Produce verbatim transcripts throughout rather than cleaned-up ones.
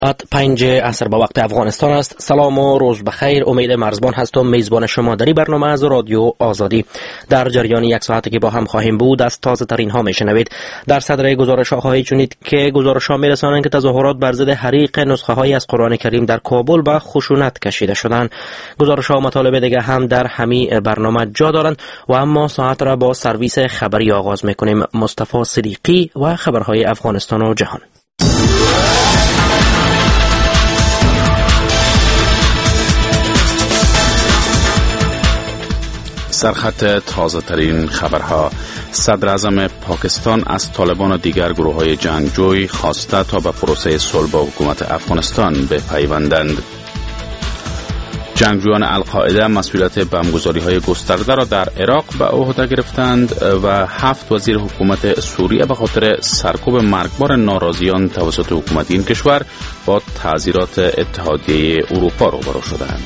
ساعت پنج عصر به وقت افغانستان است. سلام و روز بخیر. امید مرزبان هستم، میزبان شما در این برنامه از رادیو آزادی. در جریان یک ساعتی که با هم خواهیم بود از تازه ترین ها میشنوید. در صدر گزارش ها خواهید شنید که گزارش ها میرسانند که تظاهرات بر ضد حریق نسخه های از قرآن کریم در کابل به خشونت کشیده شدند. گزارش ها مطالب دیگه هم در همین برنامه جا دارند و اما ساعت را با سرویس خبری آغاز میکنیم. مصطفی صدیقی و خبرهای افغانستان و جهان. سرخط تازه ترین خبرها. صدر اعظم پاکستان از طالبان و دیگر گروه های جنگجوی خواسته تا به پروسه صلح با حکومت افغانستان بپیوندند. جنگجویان القاعده مسئولیت بمبگذاری های گسترده را در عراق به عهده گرفتند و هفت وزیر حکومت سوریه به خاطر سرکوب مرگبار ناراضیان توسط حکومت این کشور با تعزیرات اتحادیه اروپا روبرو شدند.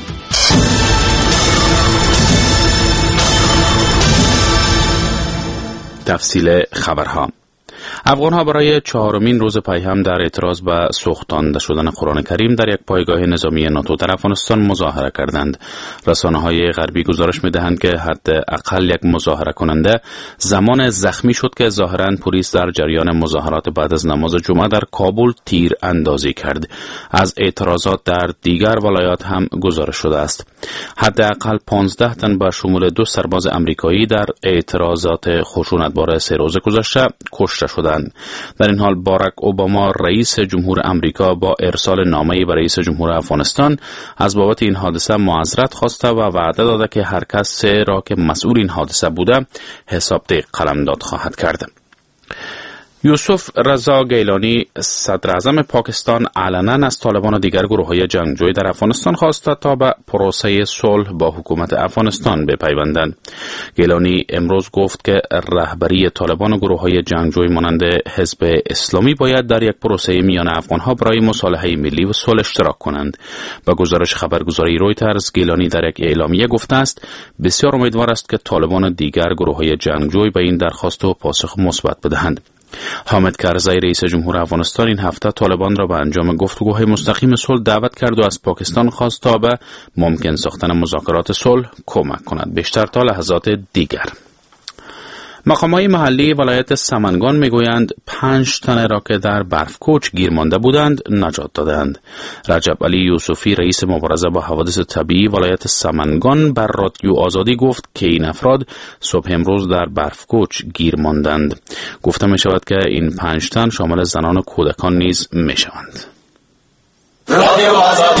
تفصیل خبرها. افغان‌ها برای چهارمین روز پیهم در اعتراض به سوختانده شدن قرآن کریم در یک پایگاه نظامی ناتو در افغانستان مظاهره کردند. رسانه‌های غربی گزارش می‌دهند که حداقل یک مظاهره کننده زمان زخمی شد که ظاهراً پلیس در جریان مظاهرات بعد از نماز جمعه در کابل تیر اندازی کرد. از اعتراضات در دیگر ولایات هم گزارش شده است. حداقل پانزده تن به شمول دو سرباز آمریکایی در اعتراضات خشونتبار سه روز گذشته کشته شدند. در این حال باراک اوباما رئیس جمهور آمریکا با ارسال نامه‌ای به رئیس جمهور افغانستان از بابت این حادثه معذرت خواسته و وعده داده که هر کس را که مسئول این حادثه بوده حسابدهی قلمداد خواهد کرد. یوسف رضا گیلانی صدر اعظم پاکستان علنا از طالبان و دیگر گروه‌های جنگجوی در افغانستان خواسته تا به پروسه صلح با حکومت افغانستان بپیوندند. گیلانی امروز گفت که رهبری طالبان و گروه‌های جنگجوی مانند حزب اسلامی باید در یک پروسه میان افغان‌ها برای مصالحه ملی و صلح اشتراک کنند. با گزارش خبرگزاری رویترز، گیلانی در یک اعلامیه گفته است بسیار امیدوار است که طالبان و دیگر گروه‌های جنگجوی به این درخواست و پاسخ مثبت بدهند. حامد کرزی رئیس جمهور افغانستان این هفته طالبان را به انجام گفتگوهای مستقیم صلح دعوت کرد و از پاکستان خواست تا به ممکن ساختن مذاکرات صلح کمک کند. بیشتر تا لحظات دیگر. مقامات محلی ولایت سمنگان میگویند پنج تن را که در برفکوچ گیر مانده بودند نجات دادند. رجب علی یوسفی رئیس مبارزه با حوادث طبیعی ولایت سمنگان بر رادیو آزادی گفت که این افراد صبح امروز در برفکوچ گیر ماندند. گفته می شود که این پنج تن شامل زنان و کودکان نیز می شوند. رادیو آزادی.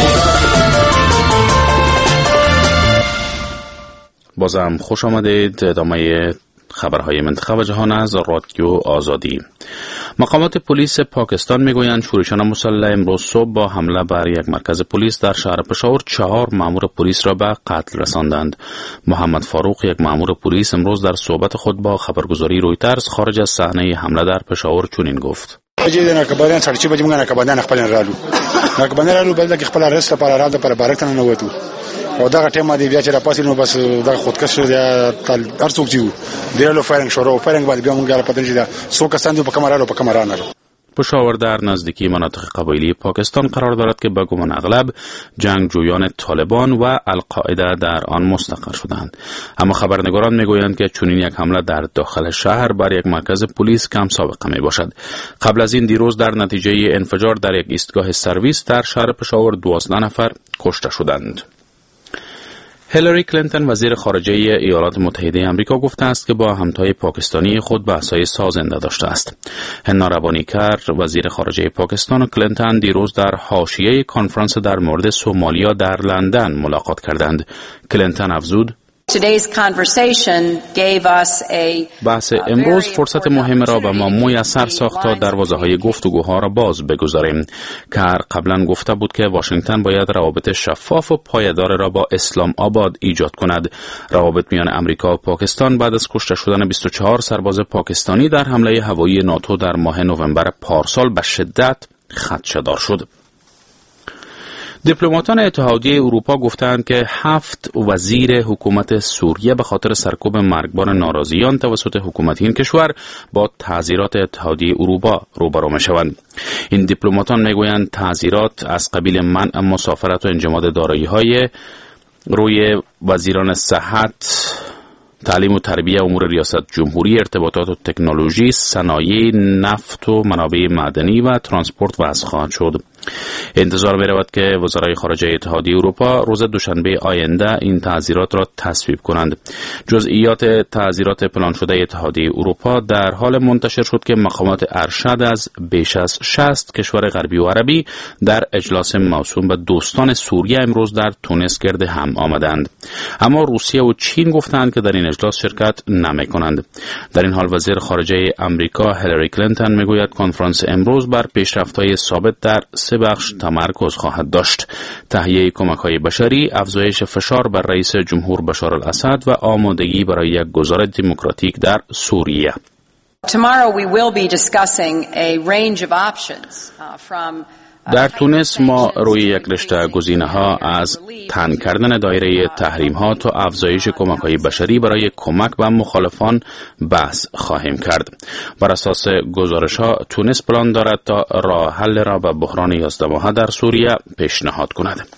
بازم خوش آمدید. ادامه خبرهای منطقه و جهان از رادیو آزادی. مقامات پلیس پاکستان میگویند شورشیان مسلح امروز صبح با حمله بر یک مرکز پلیس در شهر پشاور چهار مأمور پلیس را به قتل رساندند. محمد فاروق، یک مأمور پلیس، امروز در صحبت خود با خبرگزاری رویترز خارج از صحنه حمله در پشاور چنین گفت: بجې ناکبانیان سړی بجې موږ ناکبانیان خپل رالو ناکبانیان رالو بل دغه خپل رست لپاره رال د پر بارکتنه نه وته او دغه ټیم دی بیا چې را پاسې نو بس دغه خودکش شو د هر څوک چې دیالو فایرنګ شروع فایرنګ باندې بیا موږ را پاتې دا څوک کسان په کمرالو په کمرانه. پشاور در نزدیکی مناطق قبایلی پاکستان قرار دارد که به گمان اغلب جنگجویان طالبان و القاعده در آن مستقر شدند. اما خبرنگاران میگویند که چنین یک حمله در داخل شهر بر یک مرکز پلیس کم سابقه می باشد. قبل از این دیروز در نتیجه انفجار در یک ایستگاه سرویس در شهر پشاور دوازده نفر کشته شدند. هیلاری کلینتون وزیر خارجه ایالات متحده آمریکا گفته است که با همتای پاکستانی خود بحث‌های سازنده داشته است. حنا روانیکر وزیر خارجه پاکستان و کلینتون دیروز در حاشیه کنفرانس در مورد سومالیا در لندن ملاقات کردند. کلینتون افزود: بحث امروز فرصت مهم را به ما میسر ساخت تا دروازه‌های گفتگوها را باز بگذاریم. کر قبلا گفته بود که واشنگتن باید روابط شفاف و پایدار را با اسلام آباد ایجاد کند. روابط میان آمریکا و پاکستان بعد از کشته شدن بیست و چهار سرباز پاکستانی در حمله هوایی ناتو در ماه نوامبر پارسال به شدت خدشه‌دار شد. دیپلماتان اتحادیه اروپا گفتند که هفت وزیر حکومت سوریه به خاطر سرکوب مرگبار ناراضیان توسط حکومت این کشور با تعزیرات اتحادیه اروپا روبرو می‌شوند. این دیپلماتان میگویند تعزیرات از قبیل منع مسافرت و انجماد دارایی‌های روی وزیران صحت، تعلیم و تربیت، امور ریاست جمهوری، ارتباطات و تکنولوژی، صنایع نفت و منابع معدنی و ترانسپورت وضع خواهد شد. انتظار می رود که وزرای خارجه اتحادیه اروپا روز دوشنبه آینده این تعزیرات را تصویب کنند. جزئیات تعزیرات پلان شده اتحادیه اروپا در حال منتشر شد که مقامات ارشد از بیش از شصت کشور غربی و عربی در اجلاس موسوم به دوستان سوریه امروز در تونس گرد هم آمدند. اما روسیه و چین گفتند که در این اجلاس شرکت نمی کنند. در این حال وزیر خارجه امریکا هیلاری کلینتون میگوید کنفرانس امروز بر پیشرفت‌های ثابت در سه بخش تمرکز خواهد داشت: تهیه کمک‌های بشری، افزایش فشار بر رئیس جمهور بشار الاسد و آمادگی برای یک گذار دموکراتیک در سوریه. Tomorrow we will be discussing a range of options from در تونس ما روی یک رشته گزینه‌ها از تنگ کردن دایره تحریم‌ها تا افزایش کمک‌های بشری برای کمک به مخالفان بحث خواهیم کرد. بر اساس گزارش‌ها تونس پلان دارد تا راه حل را به بحران یازده ماهه در سوریه پیشنهاد کند.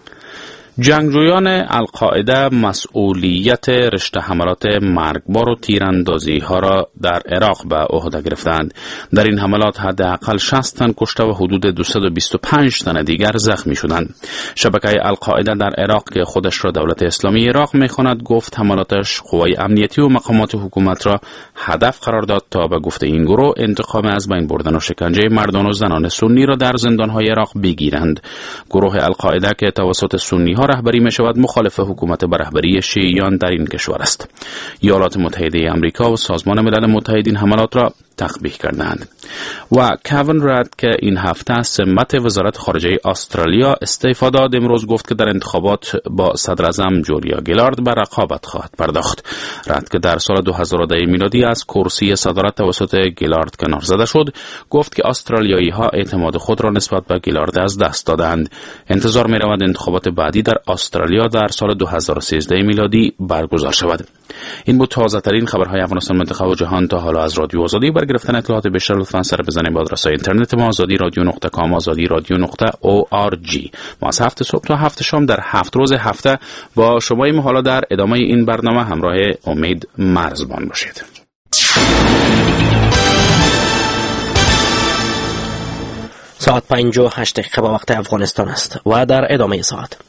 جنگجویان القاعده مسئولیت رشته حملات مرگبار و تیراندازی ها را در عراق به عهده گرفتند. در این حملات حداقل شصت تن کشته و حدود دویست و بیست و پنج تن دیگر زخمی شدند. شبکه القاعده در عراق که خودش را دولت اسلامی عراق می‌خواند گفت حملاتش قوای امنیتی و مقامات حکومت را هدف قرار داد تا به گفته این گروه انتقام از بین بردن و شکنجه مردان و زنان سنی را در زندان‌های عراق بگیرند. گروه القاعده که توسط سنی‌ها رهبری می شود مخالف حکومت به رهبری شیعیان در این کشور است. ایالات متحده آمریکا و سازمان ملل متحد این حملات را تقبیح کردند. و کوین راد که این هفته از سمت وزارت خارجه استرالیا استعفا داد امروز گفت که در انتخابات با صدراعظم جولیا گیلارد به رقابت خواهد پرداخت. راد که در سال دو هزار و ده میلادی از کرسی صدارت توسط گیلارد کنار زده شد گفت که استرالیایی ها اعتماد خود را نسبت به گیلارد از دست دادند. انتظار می رود انتخابات بعدی در استرالیا در سال دو هزار و سیزده میلادی برگزار شود. این بود تازه ترین خبرهای افغانستان، منطقه و جهان تا حالا از رادیو آزادی. بر گرفتن اطلاعات بیشتر لطفاً سر بزنید به آدرس اینترنت ما آزادی رادیو نقطه کام، آزادی رادیو نقطه او آر جی. ما از هفت صبح تا هفت شام در هفت روز هفته با شما ایم. حالا در ادامه این برنامه همراه امید مرزبان باشید. ساعت پنج و هشت دقیقه به وقت افغانستان است و در ادامه ساعت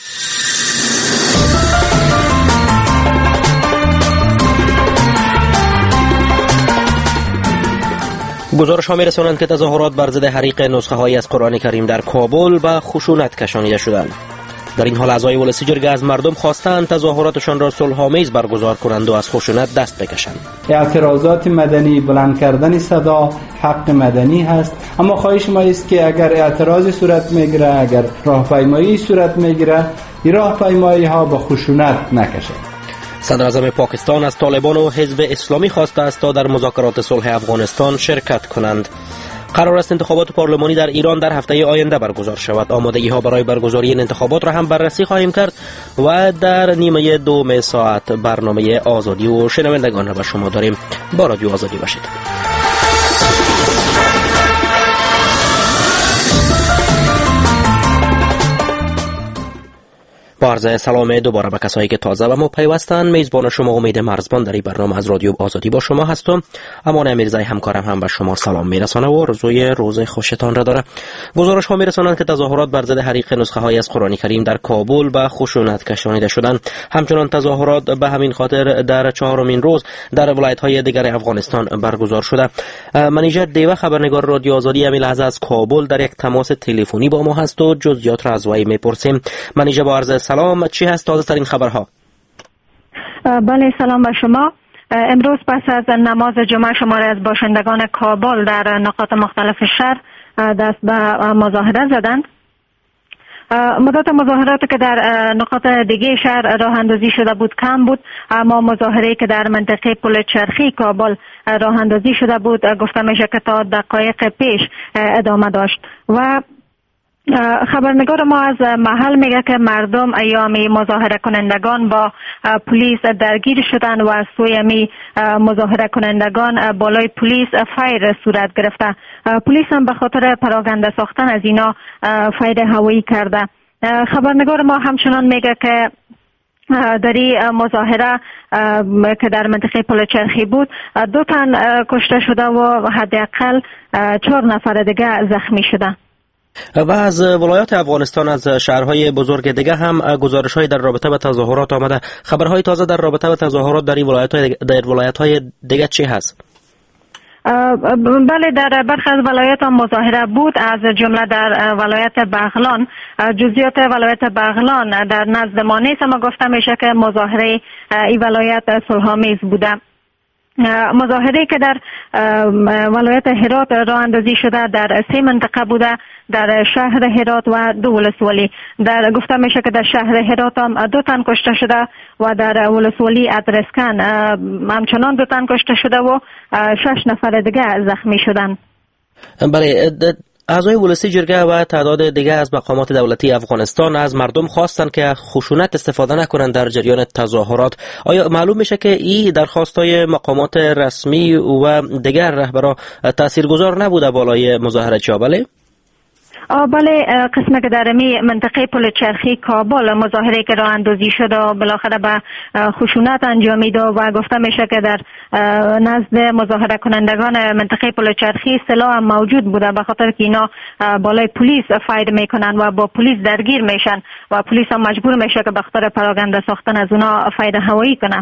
گزارش ها می رسانند که تظاهرات بر ضد حریق نسخه هایی از قرآن کریم در کابل به خشونت کشانیده شدند. در این حال اعضای ولسی جرگه از مردم خواستند تظاهراتشان را صلح‌آمیز برگزار کنند و از خشونت دست بکشند. اعتراضات مدنی، بلند کردن صدا حق مدنی هست، اما خواهش ما است که اگر اعتراضی صورت میگیره، اگر راهپیمایی صورت میگیره، این راهپیمایی ها با خشونت نکشه. صدر اعظم پاکستان از طالبان و حزب اسلامی خواسته است تا در مذاکرات صلح افغانستان شرکت کنند. قرار است انتخابات پارلمانی در ایران در هفته آینده برگزار شود. آمادگی ها برای برگزاری این انتخابات را هم بررسی خواهیم کرد و در نیمه دوم ساعت برنامه آزادی و شنوندگان را به شما داریم. با رادیو آزادی باشید. با عرض سلام دوباره به کسایی که تازه و ما پیوستند. میزبان شما امید مرزبان در این برنامه از رادیو آزادی با شما هستم. امان امیرزای همکارم هم به شما سلام میرسانه و روزای روز خوشتان را داره. گزارش ها میرسانند که تظاهرات بر ضد حریق نسخه های از قرآن کریم در کابل به خشونت کشانیده شدند. همچنان تظاهرات به همین خاطر در چهارمین روز در ولایت های دیگر افغانستان برگزار شده. منیژه دیوه خبرنگار رادیو آزادی همین لحظه از کابل در یک تماس تلفنی با ما هست و جزئیات را از وی میپرسیم. منیژه با عرض سلام، چی هست تازه ترین خبرها؟ بله سلام به شما. امروز پس از نماز جمعه شماری از باشندگان کابل در نقاط مختلف شهر دست به مظاهره زدند. مدت مظاهراتی که در نقاط دیگه شهر راه اندازی شده بود کم بود، اما مظاهره‌ای که در منطقه پل چرخی کابل راه اندازی شده بود گفته میشه که تا دقایق پیش ادامه داشت و خبرنگار ما از محل میگه که مردم ایامی مظاهره کنندگان با پلیس درگیر شدن و از سوی می مظاهره کنندگان بالای پلیس فایر صورت گرفته. پلیس هم به خاطر پراکنده ساختن از اینا فایر هوایی کرده. خبرنگار ما همچنان میگه که در این مظاهره که در منطقه پل چرخی بود دو تن کشته شده و حداقل چهار نفر دیگه زخمی شده. و از ولایات افغانستان از شهرهای بزرگ دیگه هم گزارش‌های در رابطه با تظاهرات آمده. خبرهای تازه در رابطه با تظاهرات در این ولایت‌های در ولایت‌های دیگه چی هست؟ بله، در برخی از ولایات هم مظاهره بود، از جمله در ولایت بغلان. جزئیات ولایت بغلان در نزد ما نیست، اما گفته میشه که مظاهره این ولایت صلح‌آمیز بوده. مظاهره که در ولایت هرات راه اندازی شده در سه منطقه بوده، در شهر هرات و دو ولسوالی. در گفته میشه که در شهر هرات هم دو تن کشته شده و در ولسوالی ادرسکن همچنان دو تن کشته شده و شش نفر دیگه زخمی شدن. بله، اعضای ولسی جرگه و تعداد دیگه از مقامات دولتی افغانستان از مردم خواستند که خشونت استفاده نکنند در جریان تظاهرات. آیا معلوم میشه که این درخواستای مقامات رسمی و دیگر رهبران تاثیرگذار نبوده بالای مظاهره چا؟ بله؟ بله، قسمه که در می منطقه پل چرخی کابل مظاهره که راه اندازی شد و بالاخره به خشونت انجامید و گفته میشه که در نزد مظاهره کنندگان منطقه پل چرخی سلاح هم موجود بوده، به خاطر که اینا بالای پلیس فایر میکنن و با پلیس درگیر میشن و پلیس هم مجبور میشه که به خاطر پراکنده ساختن از اونا فایر هوایی کنه.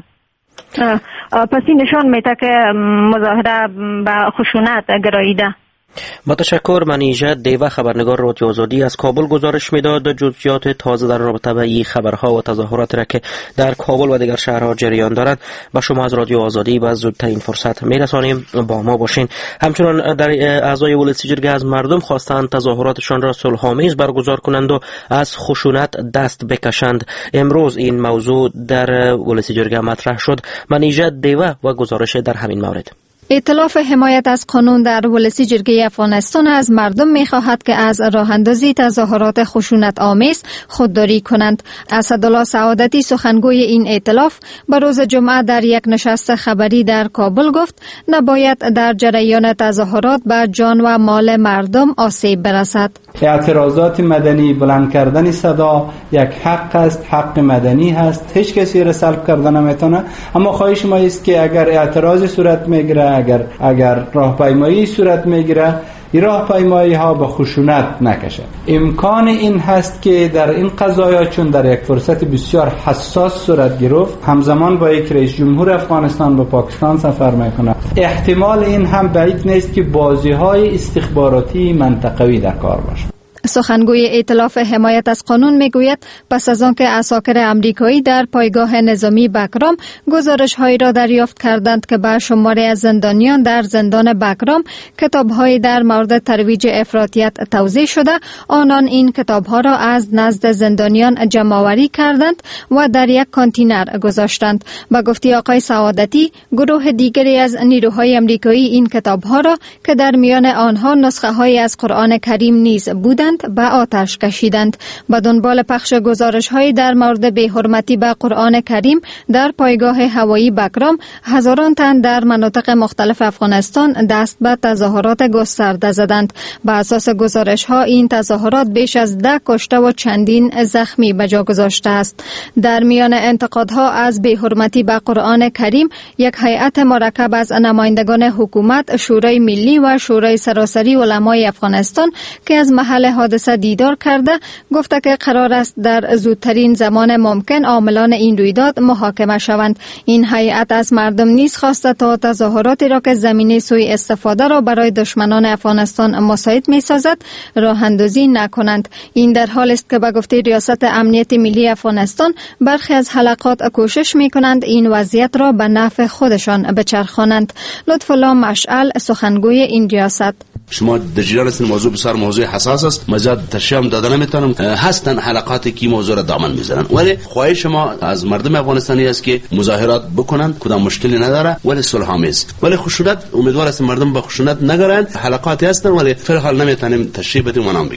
پس این نشان میده که مظاهره به خشونت گراییده. با تشکر. منیژه دیوه، خبرنگار رادیو آزادی از کابل گزارش میداد. جزئیات تازه در رابطه با این خبرها و تظاهرات را که در کابل و دیگر شهرها جریان دارد با شما از رادیو آزادی و زودترین فرصت میرسانیم. با ما باشین. همچنان در اعضای ولسی جرگه از مردم خواستند تظاهراتشان را صلح‌آمیز برگزار کنند و از خشونت دست بکشند. امروز این موضوع در ولسی جرگه مطرح شد. منیژه دیوه و گزارش در همین مورد. ائتلاف حمایت از قانون در ولسی جرگه افغانستان از مردم می‌خواهد که از راه اندازی تظاهرات خشونت آمیز خودداری کنند. اسدالله سعادتی، سخنگوی این ائتلاف، به روز جمعه در یک نشست خبری در کابل گفت نباید در جریان تظاهرات به جان و مال مردم آسیب برسد. اعتراضات مدنی، بلند کردن صدا یک حق است، حق مدنی هست، هیچ کسی را سلب کردن نمیتونه. اما خواهش ما است که اگر اعتراض صورت میگیره، اگر اگر راهپیمایی صورت میگیره، این راهپیمایی ها به خشونت نکشه. امکان این هست که در این قضایا چون در یک فرصت بسیار حساس صورت گرفت، همزمان با یک رئیس جمهور افغانستان به پاکستان سفر میکنه، احتمال این هم بعید نیست که بازی های استخباراتی منطقوی در کار باشه. سخنگوی ائتلاف حمایت از قانون میگوید پس از آنکه عساکر امریکایی در پایگاه نظامی بگرام گزارش‌هایی را دریافت کردند که به شماری از زندانیان در زندان بگرام کتاب‌هایی در مورد ترویج افراطیت توزیع شده، آنان این کتاب‌ها را از نزد زندانیان جمع‌آوری کردند و در یک کانتینر گذاشتند. به گفته آقای سعادتی، گروه دیگری از نیروهای امریکایی این کتاب‌ها را که در میان آنها نسخه‌هایی از قرآن کریم نیز بودند به آتش کشیدند. به دنبال پخش گزارش‌های در مورد بی‌حرمتی به قرآن کریم در پایگاه هوایی بگرام، هزاران تن در مناطق مختلف افغانستان دست به تظاهرات گسترده زدند. به اساس گزارش‌ها این تظاهرات بیش از ده کشته و چندین زخمی به جا گذاشته است. در میان انتقادها از بی‌حرمتی به قرآن کریم، یک هیئت مرکب از نمایندگان حکومت، شورای ملی و شورای سراسری علمای افغانستان که از محل حادثه دیدار کرده گفته که قرار است در زودترین زمان ممکن عاملان این رویداد محاکمه شوند. این هیئت از مردم نیز خواسته تا تظاهراتی را که زمینه سوء استفاده را برای دشمنان افغانستان مساعد می‌سازد راه اندازی نکنند. این در حالی است که به گفته ریاست امنیت ملی افغانستان برخی از حلقات کوشش می‌کنند این وضعیت را به نفع خودشان بچرخانند. لطف الله مشعل، سخنگوی این ریاست: شما در جریان هستین، موضوع بسیار موضوع حساس است، مزاد تشریح هم داده نمیتونم، هستن حلقاتی که موضوع را دامن میزنن، ولی خواهش شما از مردم افغانستانی است که مظاهرات بکنن، کدام مشکلی نداره، ولی صلح آمیز، ولی خشونت امیدوار است مردم به خشونت نگرند. حلقاتی هستن ولی فر حال نمیتونیم تشریح بدیم و نام بگیریم.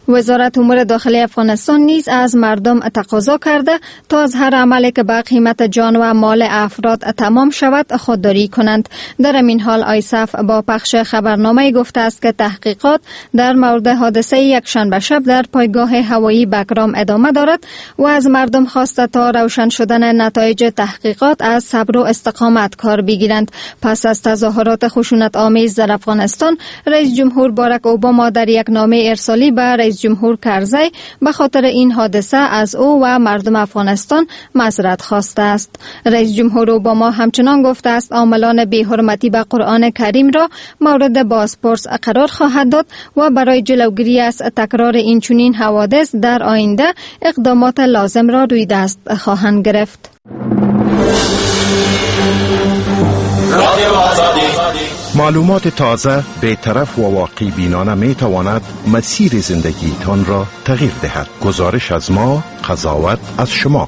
وزارت امور داخلی افغانستان نیز از مردم تقاضا کرده تا از هر عملی که به قیمت جان و مال افراد تمام شود خودداری کنند. در این حال آیسف با پخش خبرنامه گفته است که تحقیقات در مورد حادثه یک شنبه شب در پایگاه هوایی بگرام ادامه دارد و از مردم خواسته تا روشن شدن نتایج تحقیقات از صبر و استقامت کار بگیرند. پس از تظاهرات خشونت آمیز در افغانستان، رئیس جمهور باراک اوباما در یک نامه ارسالی به رئیس جمهور کرزی به خاطر این حادثه از او و مردم افغانستان معذرت خواسته است. رئیس جمهور اوباما همچنان گفته است عاملان بی‌حرمتی به قرآن کریم را مورد بازپرس قرار خواهد داد و برای جلوگیری از تکرار این چنین حوادث در آینده اقدامات لازم را روی دست خواهند گرفت. معلومات تازه، بی‌طرف و واقعی بینانه می تواند مسیر زندگیتان را تغییر دهد. گزارش از ما، قضاوت از شما.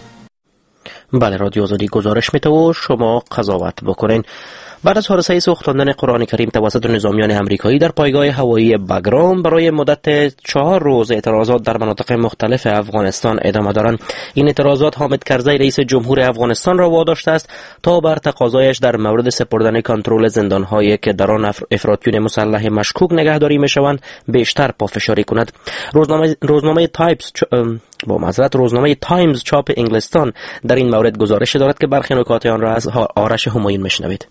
بله، رادیو آزادی گزارش میده و شما قضاوت بکنین. بعد از حادثه سوختاندن قرآن کریم توسط نظامیان امریکایی در پایگاه هوایی بگرام، برای مدت چهار روز اعتراضات در مناطق مختلف افغانستان ادامه دارند. این اعتراضات حامد کرزی رئیس جمهور افغانستان را واداشته است تا بر تقاضایش در مورد سپردن کنترل زندان‌هایی که در آن افراطیون مسلح مشکوک نگهداری میشوند بیشتر پافشاری کند. روزنامه روزنامه تایمز با معذرت روزنامه تایمز چاپ انگلستان در این مورد گزارش دارد که برخی نکات آن را از آرش همایون میشنوید.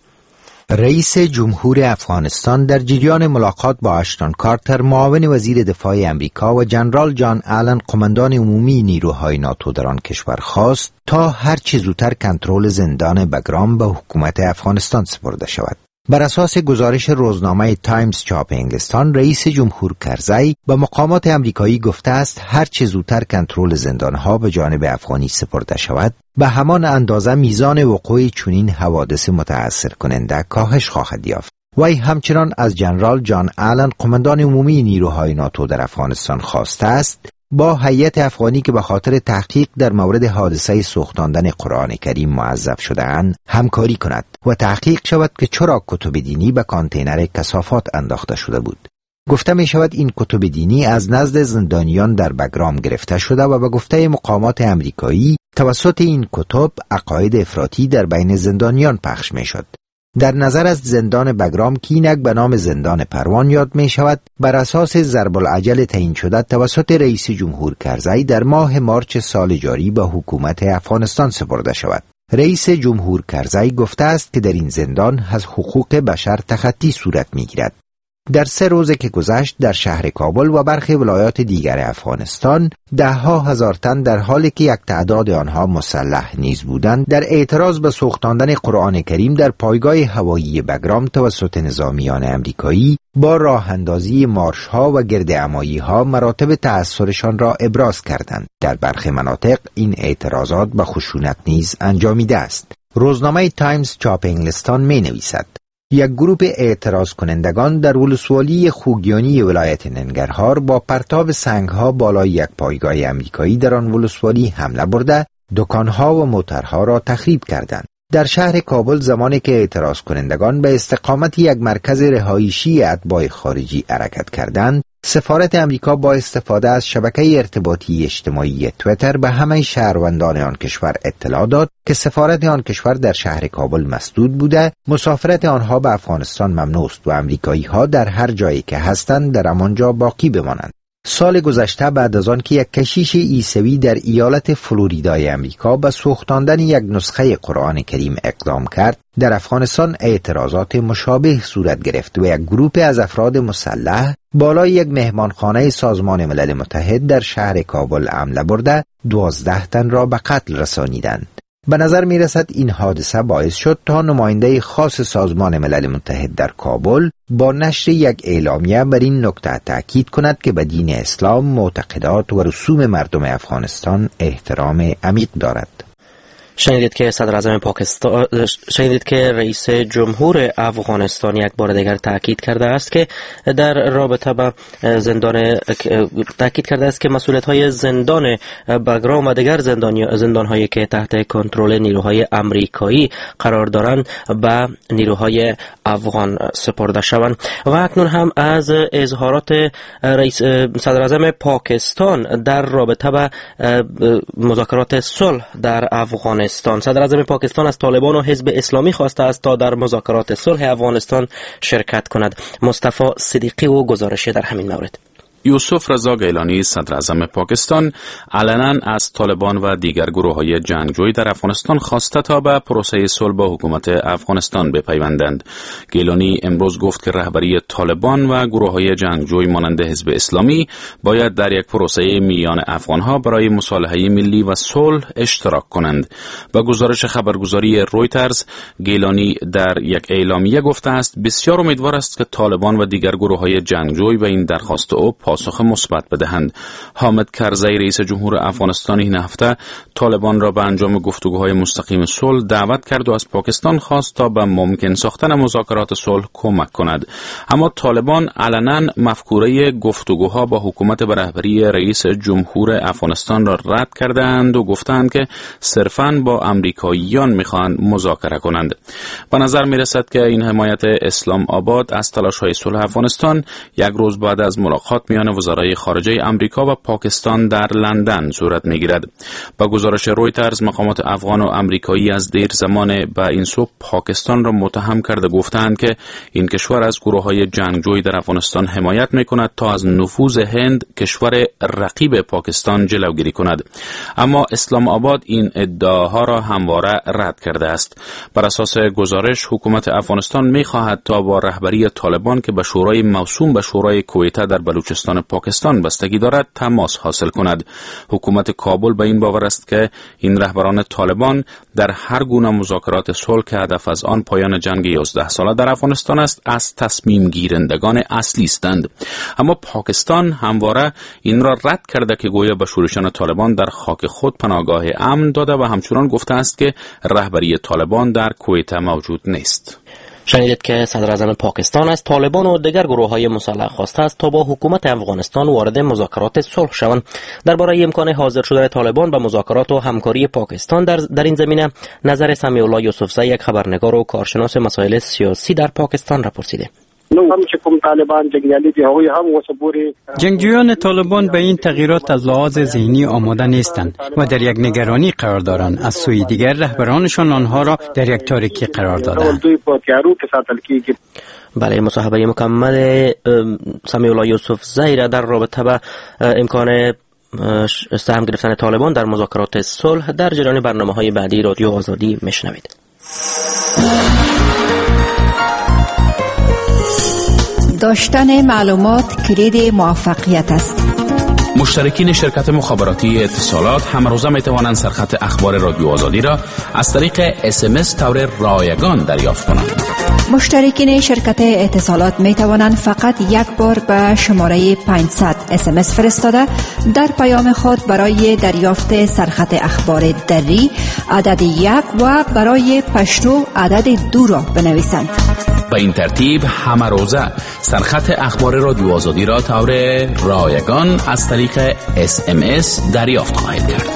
رئیس جمهور افغانستان در جریان ملاقات با اشتون کارتر معاون وزیر دفاع امریکا و جنرال جان آلن قماندان عمومی نیروهای ناتو در آن کشور خواست تا هر چه زودتر کنترل زندان بگرام به حکومت افغانستان سپرده شود. بر اساس گزارش روزنامه تایمز چاپ انگلستان، رئیس جمهور کرزی به مقامات امریکایی گفته است هر چه زودتر کنترل زندانها به جانب افغانی سپرده شود، به همان اندازه میزان وقوع چنین حوادث متأثر کننده کاهش خواهد یافت. وی همچنان از جنرال جان آلن قماندان عمومی نیروهای ناتو در افغانستان خواسته است با هیئت افغانی که به خاطر تحقیق در مورد حادثه سوختاندن قرآن کریم معذب شده‌اند همکاری کند و تحقیق شود که چرا کتب دینی به کانتینر کثافات انداخته شده بود. گفته می شود این کتب دینی از نزد زندانیان در بگرام گرفته شده و به گفته مقامات امریکایی توسط این کتب عقاید افراطی در بین زندانیان پخش می شد. در نظر از زندان بگرام که اینک به نام زندان پروان یاد می شود، بر اساس ضرب العجل تعیین شده توسط رئیس جمهور کرزی در ماه مارچ سال جاری به حکومت افغانستان سپرده شود. رئیس جمهور کرزی گفته است که در این زندان از حقوق بشر تخطی صورت می گیرد. در سه روزه که گذشت در شهر کابل و برخی ولایات دیگر افغانستان ده ها هزار تن در حالی که یک تعداد آنها مسلح نیز بودند در اعتراض به سوختاندن قرآن کریم در پایگاه هوایی بگرام توسط نظامیان امریکایی با راه اندازی مارش ها و گردهمایی ها مراتب تأثرشان را ابراز کردند. در برخی مناطق این اعتراضات به خشونت نیز انجامیده است. روزنامه تایمز چاپ انگلستان می نویسد یک گروه اعتراض کنندگان در ولسوالی خوگیانی ولایت ننگرهار با پرتاب سنگها بالای یک پایگاه امریکایی در آن ولسوالی حمله برده دکانها و موترها را تخریب کردند. در شهر کابل زمانی که اعتراض کنندگان به استقامت یک مرکز رهایشی اتباع خارجی حرکت کردند، سفارت امریکا با استفاده از شبکه ارتباطی اجتماعی تویتر به همه شهروندان آن کشور اطلاع داد که سفارت آن کشور در شهر کابل مسدود بوده، مسافرت آنها به افغانستان ممنوع است و امریکایی ها در هر جایی که هستند در همانجا باقی بمانند. سال گذشته بعد از آن که یک کشیش عیسوی در ایالت فلوریدای امریکا به سوختاندن یک نسخه قرآن کریم اقدام کرد، در افغانستان اعتراضات مشابه صورت گرفت و یک گروه از افراد مسلح بالای یک مهمانخانه سازمان ملل متحد در شهر کابل حمله برده دوازده تن را به قتل رسانیدند. به نظر می رسد این حادثه باعث شد تا نماینده خاص سازمان ملل متحد در کابل با نشر یک اعلامیه بر این نکته تأکید کند که به دین اسلام، معتقدات و رسوم مردم افغانستان احترام عمیق دارد. شنیدید که صدر اعظم پاکستان شنیدید که رئیس جمهور افغانستان یک بار دیگر تاکید کرده است که در رابطه با زندان تاکید کرده است که مسئولیت‌های زندان بگرام و دیگر زندان‌هایی که تحت کنترل نیروهای آمریکایی قرار دارند به نیروهای افغان سپرده شوند. و اکنون هم از اظهارات رئیس صدر اعظم پاکستان در رابطه با مذاکرات صلح در افغانستان. صدر اعظم پاکستان از طالبان و حزب اسلامی خواسته است تا در مذاکرات صلح افغانستان شرکت کند. مصطفی صدیقی و گزارش در همین مورد. یوسف رضا گیلانی صدر اعظم پاکستان علنا از طالبان و دیگر گروه‌های جنگجوی در افغانستان خواسته تا به پروسه صلح با حکومت افغانستان بپیوندند. گیلانی امروز گفت که رهبری طالبان و گروه‌های جنگجوی مانند حزب اسلامی باید در یک پروسه میان افغان‌ها برای مصالحه ملی و صلح اشتراک کنند. با گزارش خبرگزاری رویترز، گیلانی در یک اعلامیه گفته است بسیار امیدوار است که طالبان و دیگر گروه‌های جنگجوی به این درخواست او پاسخ مثبت بدهند. حامد کرزی رئیس جمهور افغانستان این هفته طالبان را به انجام گفتگوهای مستقیم صلح دعوت کرد و از پاکستان خواست تا به ممکن ساختن مذاکرات صلح کمک کند. اما طالبان علنا مفکوره گفتگوها با حکومت به رهبری رئیس جمهور افغانستان را رد کردند و گفتند که صرفاً با امریکاییان می‌خواهند مذاکره کنند. به نظر می‌رسد که این حمایت اسلام آباد از تلاش‌های صلح افغانستان یک روز بعد از ملاقات میان وزرای خارجه امریکا و پاکستان در لندن صورت میگیرد. با گزارش رویترز، مقامات افغان و امریکایی از دیر زمان به این سو پاکستان را متهم کرده گفتند که این کشور از گروه‌های جنگجوی در افغانستان حمایت میکند تا از نفوذ هند، کشور رقیب پاکستان، جلوگیری کند. اما اسلام آباد این ادعاها را همواره رد کرده است. بر اساس گزارش، حکومت افغانستان میخواهد تا با رهبری طالبان که به شورای موسوم به شورای کویته در بلوچستان پاکستان بستگی دارد تماس حاصل کند. حکومت کابل به این باور است که این رهبران طالبان در هر گونه مذاکرات صلح که هدف از آن پایان جنگ یازده ساله در افغانستان است از تصمیم گیرندگان اصلی هستند. اما پاکستان همواره این را رد کرده که گویا به شورشان طالبان در خاک خود پناهگاه امن داده و همچنان گفته است که رهبری طالبان در کویته موجود نیست. شنیدید که صدر اعظم پاکستان از طالبان و دیگر گروه‌های مسلح خواسته است تا با حکومت افغانستان وارد مذاکرات صلح شوند. درباره امکان حاضر شدن طالبان به مذاکرات و همکاری پاکستان در, در این زمینه نظر سمیع الله یوسفزی، یک خبرنگار و کارشناس مسائل سیاسی در پاکستان را پرسیده. جنگجویان طالبان به این تغییرات از لحاظ ذهنی آماده نیستند و در یک نگرانی قرار دارند. از سوی دیگر رهبرانشان آنها را در یک تاریکی قرار دادند. بله، مصاحبه مکمل سمیع الله یوسفزی را در رابطه با امکان سهم گرفتن طالبان در مذاکرات صلح در جریان برنامه‌های بعدی رادیو آزادی میشنوید. داشتن معلومات کلید موفقیت است. مشترکین شرکت مخابراتی اتصالات هر روزه می توانند سرخط اخبار رادیو آزادی را از طریق اس ام اس طور رایگان دریافت کنند. مشترکین شرکت اتصالات می توانند فقط یک بار به شماره پانصد اس ام اس فرستاده در پیام خود برای دریافت سرخط اخبار دری عدد یک و برای پشتو عدد دو را بنویسند. به این ترتیب همه روزه سرخط اخبار رادیو آزادی را طور رایگان از طریق اس ام اس دریافت خواهید کرد.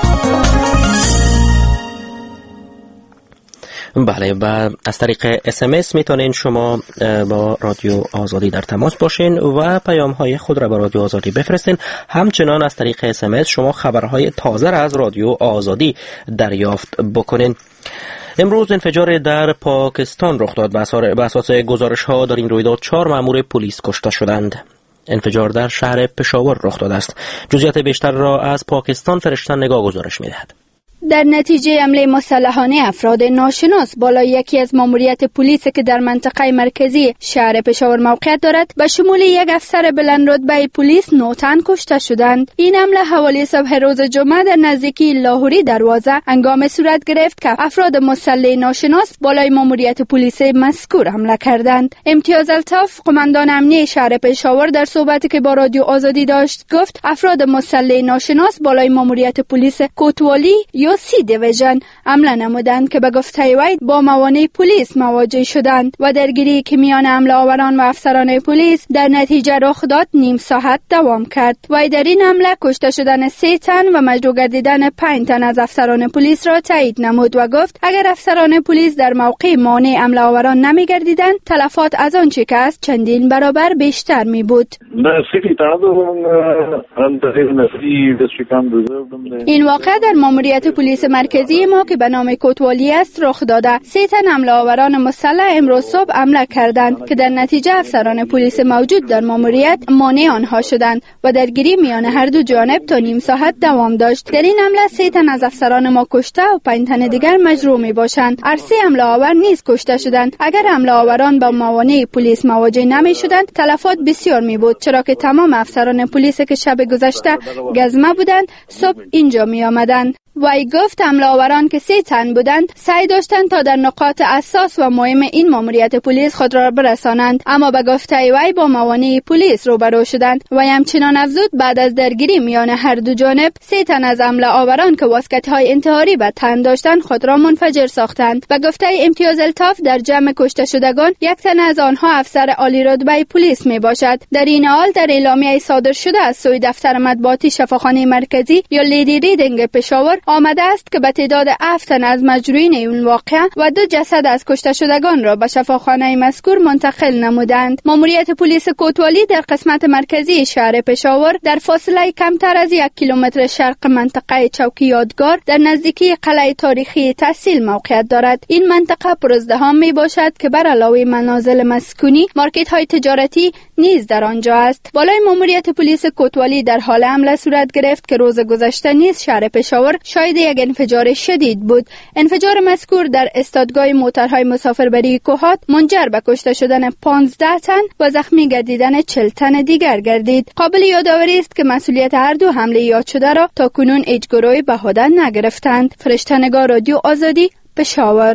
بله، و از طریق اس ام اس میتونین شما با رادیو آزادی در تماس باشین و پیام های خود را به رادیو آزادی بفرستین. همچنان از طریق اس ام اس شما خبرهای تازه را از رادیو آزادی دریافت بکنین. امروز انفجار در پاکستان رخ داد. به اساس گزارش ها در این رویداد چهار مأمور پلیس کشته شدند. انفجار در شهر پشاور رخ داده است. جزئیات بیشتر را از پاکستان فرشته نگاه گزارش می‌دهد. در نتیجه حمله مسلحانه افراد ناشناس بالای یکی از ماموریت پلیس که در منطقه مرکزی شهر پشاور موقعیت دارد به شمول یک افسر بلند رتبه پلیس نه تن کشته شدند. این حمله حوالی صبح روز جمعه در نزدیکی لاهوری دروازه هنگام صورت گرفت که افراد مسلح ناشناس بالای ماموریت پلیس مذکور حمله کردند. امتیاز الطاف، قماندان امنیه شهر پشاور، در صحبتی که با رادیو آزادی داشت گفت افراد مسلح ناشناس بالای ماموریت پلیس کوتوالی یا سی دیویژن حمله نمودند که به گفته وی با موانع پلیس مواجه شدند و درگیری که میان حمله آوران و افسران پلیس در نتیجه رخ داد نیم ساعت دوام کرد. وی در این حمله کشته شدن سه تن و مجروح گردیدن پنج تن از افسران پلیس را تایید نمود و گفت اگر افسران پلیس در موقع مانع حمله آوران نمیگردیدند تلفات از آنچه که است چندین برابر بیشتر می بود. این واقعه در ماموریت پلیس مرکزی ما که به نام کوتوالی است رخ داده. سه تن حمله آوران مسلح امروز صبح حمله کردند که در نتیجه افسران پلیس موجود در ماموریت مانع آنها شدند و درگیری میان هر دو جانب تا نیم ساعت دوام داشت. در این حمله سه تن از افسران ما کشته و پنج تن دیگر مجروح می باشند. هر سه حمله آور نیز کشته شدند. اگر حمله آوران با موانع پلیس مواجه نمی شدند تلفات بسیار می بود، چرا که تمام افسران پلیس که شب گذشته گزمه بودند صبح اینجا می آمدند. وی گفت حمله آوران که سه تن بودند سعی داشتند تا در نقاط حساس و مهم این ماموریت پلیس خود را برسانند، اما به گفته وی با موانع پلیس روبرو شدند. و همچنان افزود بعد از درگیری میان هر دو جانب سه تن از حمله آوران که واسکت‌های انتحاری به تن داشتند خود را منفجر ساختند. به گفته امتیاز الطاف در جمع کشته شدگان یک تن از آنها افسر عالی رتبه پلیس می باشد. در این حال در اعلامیه صادر شده از سوی دفتر مطبوعاتی شفاخانه مرکزی یا لیدی ریدینگ پشاور آمده است که به تعداد هفت تن از مجروحین این واقعه و دو جسد از کشته شدگان را به شفاخانه مذکور منتقل نمودند. ماموریت پلیس کوتوالی در قسمت مرکزی شهر پشاور در فاصله کمتر از یک کیلومتر شرق منطقه چوکی یادگار در نزدیکی قلعه تاریخی تحصیل موقعیت دارد. این منطقه پرازدحام می باشد که بر علاوه منازل مسکونی مارکت های تجارتی نیز در آنجا است. بالای ماموریت پلیس کوتوالی در حال حمله صورت گرفت که روز گذشته نیز شهر پشاور شاهد یک انفجار شدید بود. انفجار مذکور در استادگاه موترهای مسافربری کوهات منجر به کشته شدن پانزده تن و زخمی گردیدن چهل تن دیگر گردید. قابل یادآوری است که مسئولیت هر دو حمله یاد شده را تا کنون هیچ گروهی به عهده نگرفتند. فرشته‌نگار رادیو آزادی، پشاور.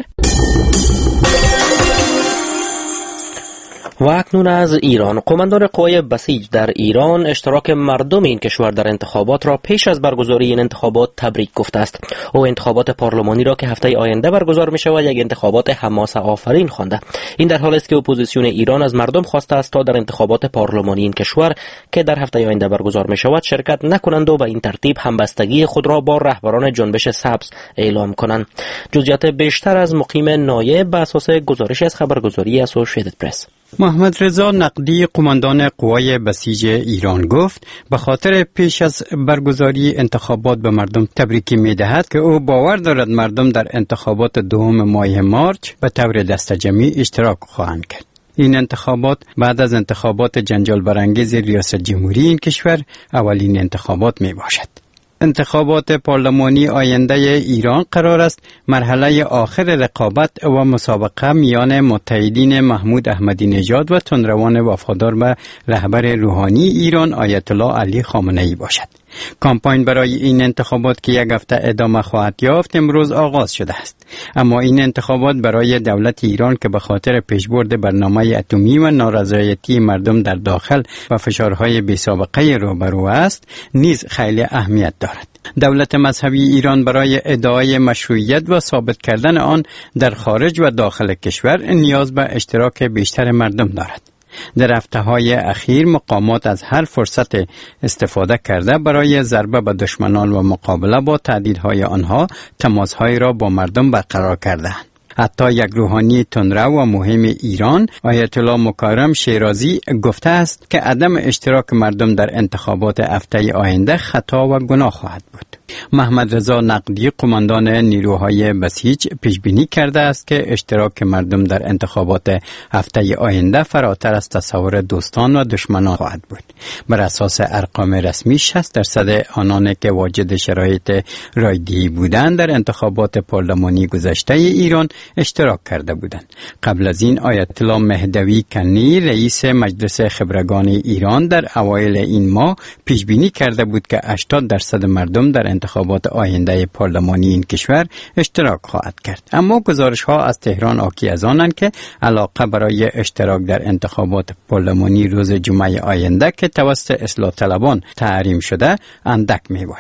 و اکنون از ایران. قماندان قوای بسیج در ایران اشتراک مردم این کشور در انتخابات را پیش از برگزاری این انتخابات تبریک گفته است. او انتخابات پارلمانی را که هفته آینده برگزار می شود یک انتخابات حماسه آفرین خوانده. این در حالی است که اپوزیسیون ایران از مردم خواسته است تا در انتخابات پارلمانی این کشور که در هفته آینده برگزار می شود شرکت نکنند و به این ترتیب همبستگی خود را با رهبران جنبش سبز اعلام کنند. جزئیات بیشتر از مقیم نایب بر اساس گزارش از خبرگزاری اسوسییتد پرس. محمد رضا نقدی قماندان قوای بسیج ایران گفت به خاطر پیش از برگزاری انتخابات به مردم تبریکی می دهد که او باور دارد مردم در انتخابات دوم ماه مارچ به طور دستجمعی اشتراک خواهند کرد. این انتخابات بعد از انتخابات جنجال برانگیز ریاست جمهوری این کشور اولین انتخابات می باشد. انتخابات پارلمانی آینده ایران قرار است مرحله آخر رقابت و مسابقه میان متحدین محمود احمدی نژاد و تندروان وفادار به رهبر روحانی ایران آیت الله علی خامنه ای باشد. کامپاین برای این انتخابات که یک هفته ادامه خواهد یافت امروز آغاز شده است. اما این انتخابات برای دولت ایران که به خاطر پیشبرد برنامه اتمی و نارضایتی مردم در داخل و فشارهای بی‌سابقه روبرو است نیز خیلی اهمیت دارد. دولت مذهبی ایران برای ادعای مشروعیت و ثابت کردن آن در خارج و داخل کشور نیاز به اشتراک بیشتر مردم دارد. در هفته‌های اخیر مقامات از هر فرصت استفاده کرده برای ضربه به دشمنان و مقابله با تهدیدهای آنها تماس‌های را با مردم برقرار کرده‌اند. حتی یک روحانی تندرو و مهم ایران آیت الله مکرم شیرازی گفته است که عدم اشتراک مردم در انتخابات هفته آینده خطا و گناه خواهد بود. محمد رضا نقدی قماندان نیروهای بسیج پیش بینی کرده است که اشتراک مردم در انتخابات هفته آینده فراتر از تصور دوستان و دشمنان خواهد بود. بر اساس ارقام رسمی شصت درصد آنان که واجد شرایط رایدهی بودند در انتخابات پارلمانی گذشته ایران اشتراک کرده بودند. قبل از این آیت الله مهدوی کنی رئیس مجلس خبرگان ایران در اوایل این ماه پیش بینی کرده بود که هشتاد درصد مردم در انتخابات آینده پارلمانی این کشور اشتراک خواهد کرد. اما گزارش ها از تهران حاکی از آنند که علاقه برای اشتراک در انتخابات پارلمانی روز جمعه آینده که توسط اصلاح طلبان تحریم شده اندک می باشد.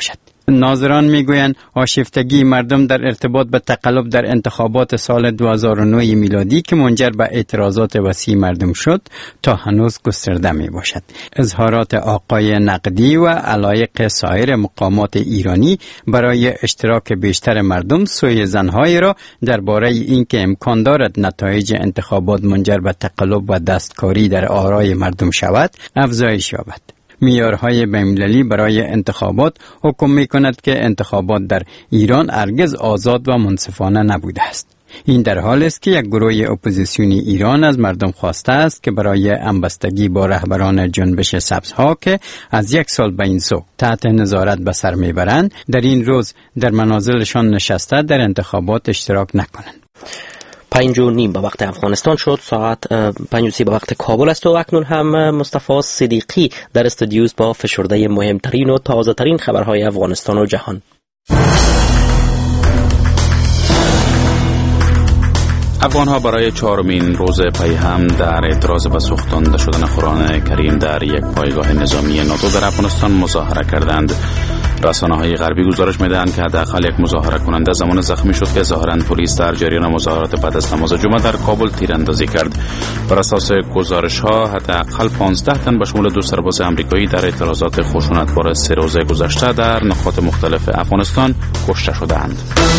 ناظران میگویند آشفتگی مردم در ارتباط به تقلب در انتخابات سال دو هزار و نه میلادی که منجر به اعتراضات وسیع مردم شد تا هنوز گسترده می باشد. اظهارات آقای نقدی و علایق سایر مقامات ایرانی برای اشتراک بیشتر مردم سوی زنهای را درباره اینکه امکان دارد نتایج انتخابات منجر به تقلب و دستکاری در آرای مردم شود افزایش یابد. معیارهای بین‌المللی برای انتخابات حکم می‌کند که انتخابات در ایران هرگز آزاد و منصفانه نبوده است. این در حال است که یک گروه اپوزیسیونی ایران از مردم خواسته است که برای همبستگی با رهبران جنبش سبزها که از یک سال به این سو تحت نظارت به سر میبرند در این روز در منازلشان نشسته در انتخابات اشتراک نکنند. پنج و نیم به وقت افغانستان شد، ساعت پنج و سی به وقت کابل است و اکنون هم مصطفی صدیقی در استودیوز با فشرده مهمترین و تازه ترین خبرهای افغانستان و جهان. افغان‌ها برای چهارمین روز پی هم در اعتراض به سوختانده شدن قرآن کریم در یک پایگاه نظامی ناتو در افغانستان مظاهره کردند. رسانه‌های غربی گزارش می‌دهند که حداقل یک مظاهره کننده زمان زخمی شد که ظاهراً پلیس در جریان مظاهرات بعد از نماز جمعه در کابل تیراندازی کرد. بر اساس گزارش‌ها حداقل پانزده تن به شمول دو سرباز آمریکایی در اعتراضات خشونتبار سه روزه گذشته در نقاط مختلف افغانستان کشته شدند.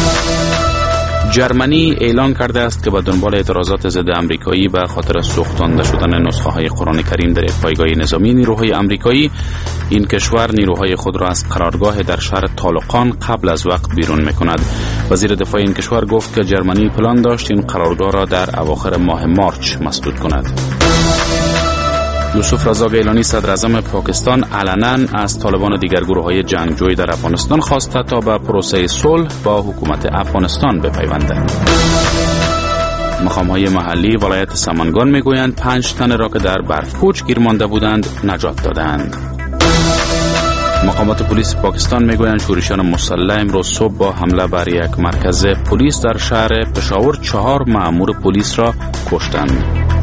جرمنی اعلان کرده است که به دنبال اعتراضات ضد آمریکایی به خاطر سوختانده شدن نسخه های قرآن کریم در یک پایگاه نظامی نیروهای آمریکایی، این کشور نیروهای خود را از قرارگاه در شهر طالقان قبل از وقت بیرون می‌کند. وزیر دفاع این کشور گفت که جرمنی پلان داشت این قرارگاه را در اواخر ماه مارچ مسدود کند. یوسف رضا گیلانی صدر اعظم پاکستان علنا از طالبان و دیگر گروه‌های جنگجوی در افغانستان خواسته تا به پروسه صلح با حکومت افغانستان بپیوندند. مقام‌های محلی ولایت سمنگان میگویند پنج تن را که در برفپوچ گیر مانده بودند نجات دادند. مقامات پلیس پاکستان میگویند شورشیان مسلح امروز صبح با حمله بر یک مرکز پلیس در شهر پشاور چهار مأمور پلیس را کشتند.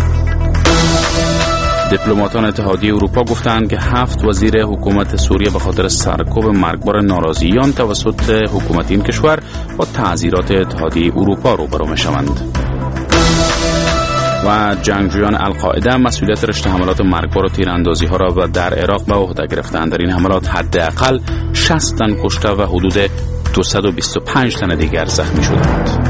دیپلماتان اتحادیه اروپا گفتند که هفت وزیر حکومت سوریه به خاطر سرکوب مرگبار ناراضیان توسط حکومت این کشور با تعزیرات اتحادیه اروپا روبرو می‌شوند. و جنگجویان القاعده مسئولیت رشته حملات مرگبار و تیراندازی‌ها را در عراق به عهده گرفتند. در این حملات حداقل شصت تن کشته و حدود دویست و بیست و پنج تن دیگر زخمی شدند.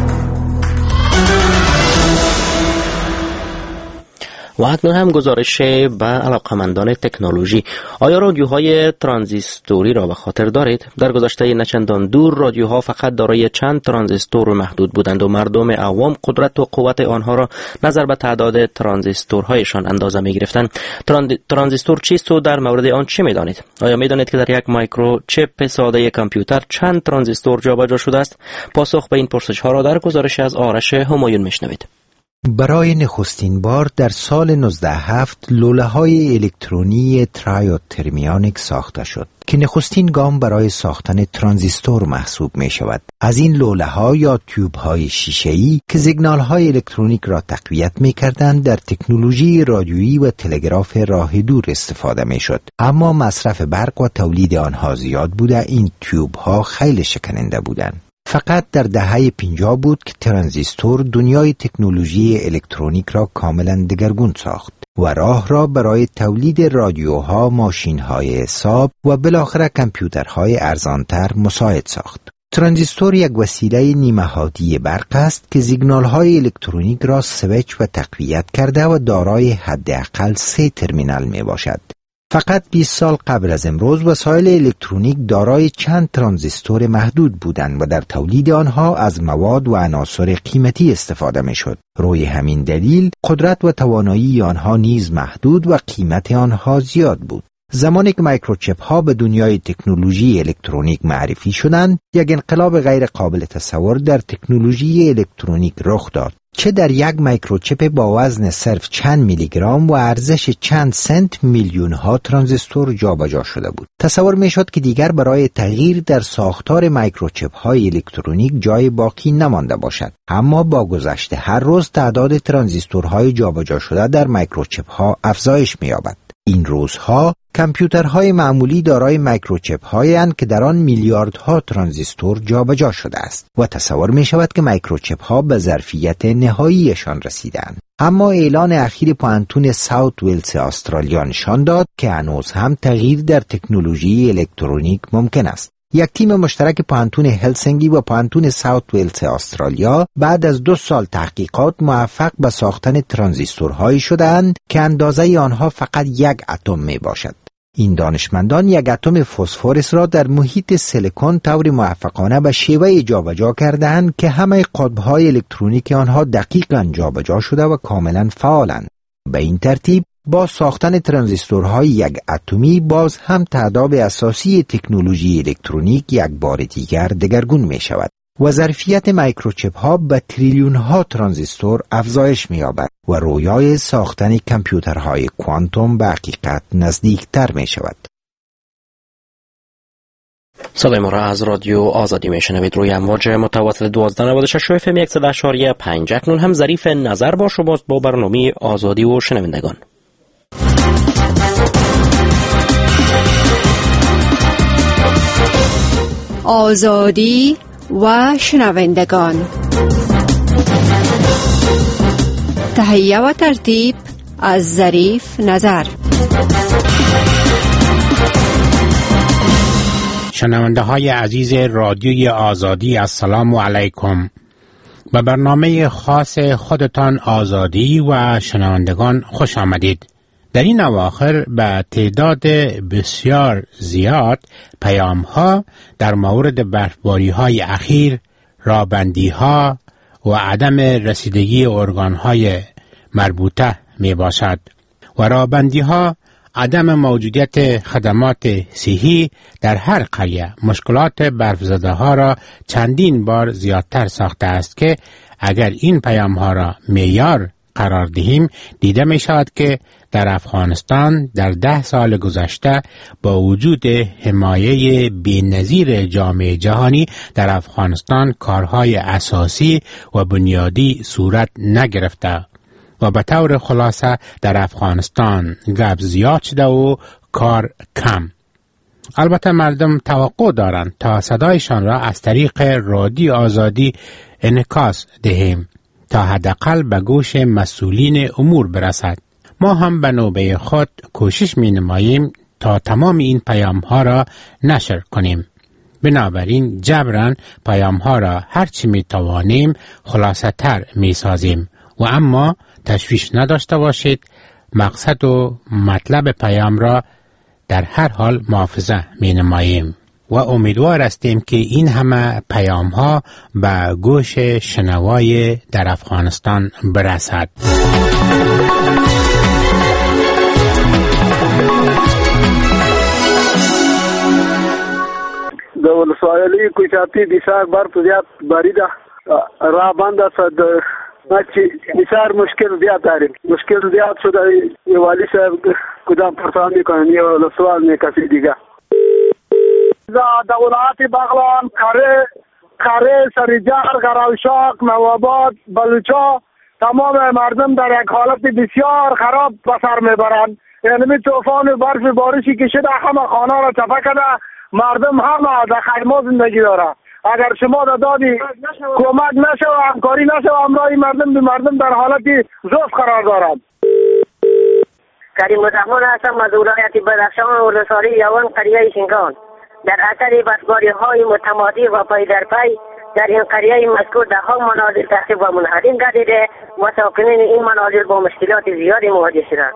و اکنون هم گزارش به علاقمندان تکنولوژی. آیا رادیوهای ترانزیستوری را به خاطر دارید؟ در گذشته نچندان دور رادیوها فقط دارای چند ترانزیستور محدود بودند و مردم عوام قدرت و قوت آنها را نظر به تعداد ترانزیستورهایشان اندازه می گرفتند. ترانزیستور چیست و در مورد آن چه می دانید؟ آیا می دانید که در یک مایکروچپ ساده کامپیوتر چند ترانزیستور جابجا شده است؟ پاسخ به این پرسش ها را در گزارش از آرش همایون می شنوید. برای نخستین بار در سال نوزده هفت لوله های الکترونی ترایوترمیانیک ساخته شد که نخستین گام برای ساختن ترانزیستور محسوب می شود. از این لوله ها یا تیوب های شیشه‌ای که سیگنال های الکترونیک را تقویت می کردند در تکنولوژی رادیویی و تلگراف راه دور استفاده می شد. اما مصرف برق و تولید آنها زیاد بوده این تیوب ها خیلی شکننده بودند. فقط در دهه پنجاه بود که ترانزیستور دنیای تکنولوژی الکترونیک را کاملا دگرگون ساخت و راه را برای تولید رادیوها، ماشین‌های حساب و بالاخره کامپیوترهای ارزانتر مساعد ساخت. ترانزیستور یک وسیله نیمه‌هادی برق است که سیگنال‌های الکترونیک را سویچ و تقویت کرده و دارای حداقل سه ترمینال میباشد. فقط بیست سال قبل از امروز وسایل الکترونیک دارای چند ترانزیستور محدود بودند و در تولید آنها از مواد و عناصر قیمتی استفاده میشد. روی همین دلیل قدرت و توانایی آنها نیز محدود و قیمت آنها زیاد بود. زمانی که مایکروچپ ها به دنیای تکنولوژی الکترونیک معرفی شدند، یک انقلاب غیر قابل تصور در تکنولوژی الکترونیک رخ داد. چه در یک مایکروچپ با وزن صرف چند میلی گرم و ارزش چند سنت میلیون ها ترانزیستور جابجا شده بود. تصور میشد که دیگر برای تغییر در ساختار مایکروچپ های الکترونیک جای باقی نمانده باشد. اما با گذشت هر روز تعداد ترانزیستورهای جابجا شده در مایکروچپ ها افزایش می‌یابد. این روزها کامپیوترهای معمولی دارای مایکروچپ هایند که در آن میلیاردها ترانزیستور جابجا شده است و تصور می شود که مایکروچپ ها به ظرفیت نهاییشان رسیدند. اما اعلان اخیر پوانتون ساوت ویلز استرالیا نشان داد که هنوز هم تغییر در تکنولوژی الکترونیک ممکن است. یک تیم مشترک پوانتون هلسینکی و پوانتون ساوت ویلز استرالیا بعد از دو سال تحقیقات موفق به ساختن ترانزیستورهایی شدند که اندازه آنها فقط یک اتم می باشد. این دانشمندان یک اتم فسفرس را در محیط سیلیکون طور موفقانه به شیوه جابجا کردند که همه قطب‌های الکترونیک آنها دقیقاً جابجا شده و کاملاً فعالند. به این ترتیب با ساختن ترانزیستورهای یک اتمی باز هم تعداد اساسی تکنولوژی الکترونیک یک بار دیگر دگرگون می شود و ظرفیت مایکروچپ ها به تریلیون ها ترانزیستور افزایش می یابد و رویای ساختن کامپیوترهای کوانتوم به حقیقت نزدیکتر می شود. صدای ما را از رادیو آزادی می شنوید. روی امواج متوسط دوازده نود و شش اف ام صد و اشاری پنج. اکنون هم ظریف نظر با شماست با برنامه آزادی و شنوندگان. آزادی و شنوندگان. تهیه و ترتیب از ظریف نظر. شنونده های عزیز رادیوی آزادی، السلام علیکم. به برنامه خاص خودتان آزادی و شنوندگان خوش آمدید. در این اواخر به تعداد بسیار زیاد پیام ها در مورد برفباری های اخیر، رابندی ها و عدم رسیدگی ارگان های مربوطه می باشد و رابندی ها عدم موجودیت خدمات صحی در هر قریه مشکلات برفزده ها را چندین بار زیادتر ساخته است که اگر این پیام ها را معیار قرار دهیم دیده می شود که در افغانستان در ده سال گذشته با وجود حمایه بی‌نظیر جامعه جهانی در افغانستان کارهای اساسی و بنیادی صورت نگرفته و به طور خلاصه در افغانستان گپ زیاد شده و کار کم. البته مردم توقع دارند تا صدایشان را از طریق رادیو آزادی انعکاس دهیم تا حداقل به گوش مسئولین امور برسد. ما هم به نوبه خود کوشش می نماییم تا تمام این پیام ها را نشر کنیم. بنابراین جبران پیام ها را هرچی می توانیم خلاصه تر می سازیم و اما تشویش نداشته باشید، مقصد و مطلب پیام را در هر حال محافظه می نماییم و امیدوار هستیم که این همه پیام ها به گوش شنوای در افغانستان برسد. د ولسوالۍ کوچاتي دیسار برف زیات باریده را بند است چې دیسار مشکل زیاد داریم مشکل زیاد شده. یه والی صاحب کدام پرسان میکنن یه سوال میکسی دیگه در ولایت بغلان، کره کره سریجار، غرالشاق، نواباد، بلوچا تمام مردم در یک حالت بسیار خراب به سر میبرند. یعنی طوفان برف بارشی که شده همه خانه را چپه کرده، مردم همه در خیمه زندگی داره. اگر شما در دادی کمک نشه و همکاری نشه و همراهی مردم به مردم در حالتی ضعف قرار دارند. کریم الرحمن هستم از ولایت بدخشان و ولسوالی یوان قریه شینگان. در اثر برفباری های متمادی و پی در پی در این قریه مذکور ده ها منازل تخریب و منهدم گردیده و ساکنین این منازل با مشکلات زیادی مواجه شدند.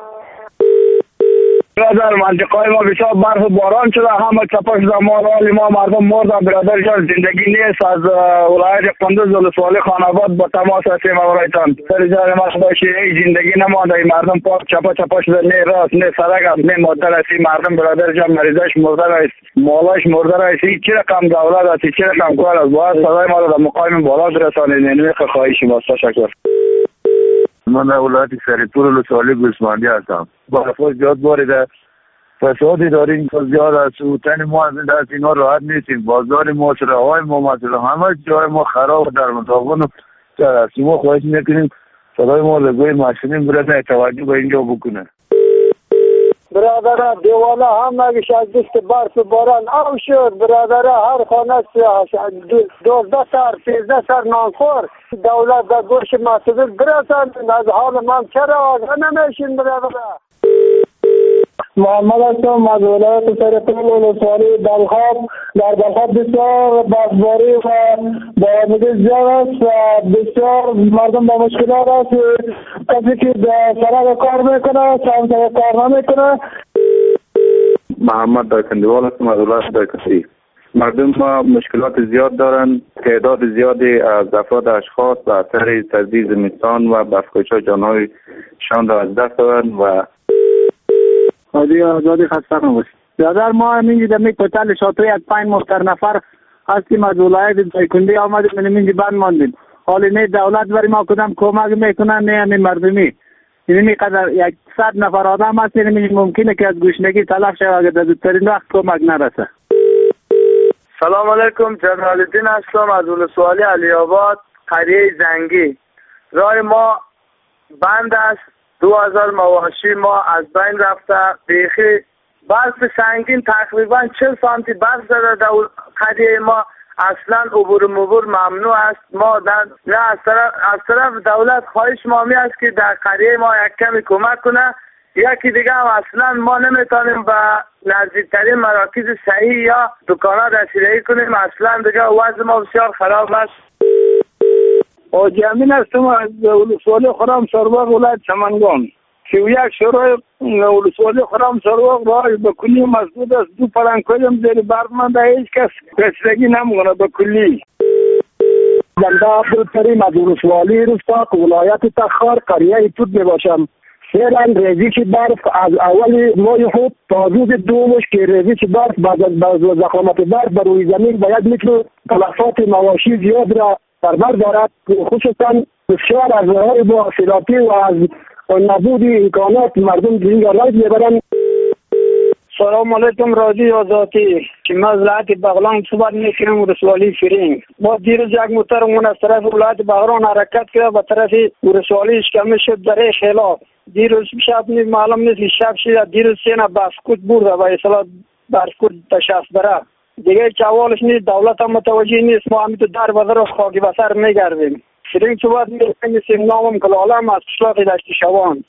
در منطقه ما بسیار برف و باران شده، همه چپش زمان حالی ما مردم مردن. برادر جان زندگی نیست. از ولایت قندوز ولسوالی خاناباد با تماس هستیم ولایتان. سر جان ما خدایشی ای زندگی نمانده. این مردم پاک چپا چپا شده، نه راست نه سرک است نه مادر است. مردم برادر جان مریضش مرده است، مالاش مرده است. هیچ رقم دولت است، هیچ رقم کار است. باید صدای ما را در مقام بالا برسانید. این خواهش ما است. تشکر. من در ولایت سریپور ولسوالی گوسفندی هستم. برف‌ها زیاد باریده، فسادی داریم که زیاد است. تن ما از این دست اینا راحت نیستیم. بازار ما، چراهای ما، مثلا همه جای ما خراب در مطابقون است. ما خواهش میکنیم صدای ما لگوی ماشینیم برسه توجه به اینجا بکنه. برادر دیواله هم اگه از دست برف باران او شد برادر هر خانه دوزده سر سیزده سر نانخور دولت در گوش مسئول برسند از حال من چرا آگاه نمیشین برادر. محمد هستم از ولایت سرپل ولسوالی بلخاب. در بلخاب بسیار برفباری و بارندگی زیاد است و بسیار مردم با مشکلات است. کسی که در سرک کار میکنه چند سرک کار نمیکنه. محمد در کندوال هستم از ولایت درکسی. مردم ما مشکلات زیاد دارند. تعداد زیادی از افراد اشخاص به اثر تجدید زمستان و برفکشی جانهایشان را از دست دادند و آزادی آزادی خسته نباشید. برادر ما همینجا در می پتل شاتوی از پنج مختر نفر هستیم از ولایت دایکنده آمدیم من همینجا بند ماندیم. حالی نه دولت بری ما کدام کمک میکنن نه همین مردمی. اینمی قدر یک صد نفر آدم هست اینمی ممکنه که از گوشنگی تلف شود اگر در زودترین وقت کمک نرسه. سلام علیکم، جلال الدین هستم از ولسوالی علی آباد قریه زنگی. راه ما بند است. دو هزار مواشی ما از بین رفته. بیخی برف سنگین تقریبا چهل سانتی برف زده در قریه ما. اصلا عبور مبور ممنوع است. ما در نه از طرف از طرف دولت خواهش ما می است که در قریه ما یک کمی کمک کنه. یکی دیگه هم اصلا ما نمیتونیم به نزدیکترین مراکز صحیح یا دکانات رسیدگی کنیم. اصلا دیگه وضع ما بسیار خراب است. آجی امین هستم از ولسوالی خرام سرواق ولایت سمنگان. سی و یک شروع ولسوالی خرام سرواق راه به کلی مسدود است. دو پلنگ‌های هم زیر برف مانده، هیچ کس رسیدگی نمیکنه به کلی. بنده عبدالکریم از ولسوالی رستاق ولایت تخار قریه توت میباشم. فعلا ریزش برف از اول ماه خود تا روز دومش که ریزش برف بعد از زخامت برف بر روی زمین باید مثل تلفات مواشی زیاد را در بر دارد، خصوصا بسیار از راه‌های مواصلاتی و از نبود امکانات مردم دیگر راه میبرند. سلام علیکم رادیو آزادی که من از ولایت بغلان صحبت میکنم ولسوالی فرینگ. ما دیروز یک موترمون از طرف ولایت بغلان حرکت کرد به طرف ولسوالی اشکمه شد در خلاف. دیروز شب نیست معلوم نیست شب شد دیروز سینا بسکوت برده و اصلا بسکوت تشخص داره دیگه چوالش نیست. دولت هم متوجه نیست. ما همین تو در بازار خاکی بسر میگردیم. فرینگ صحبت میکنیم. نامم کلالم از قشلاق دشت شوان.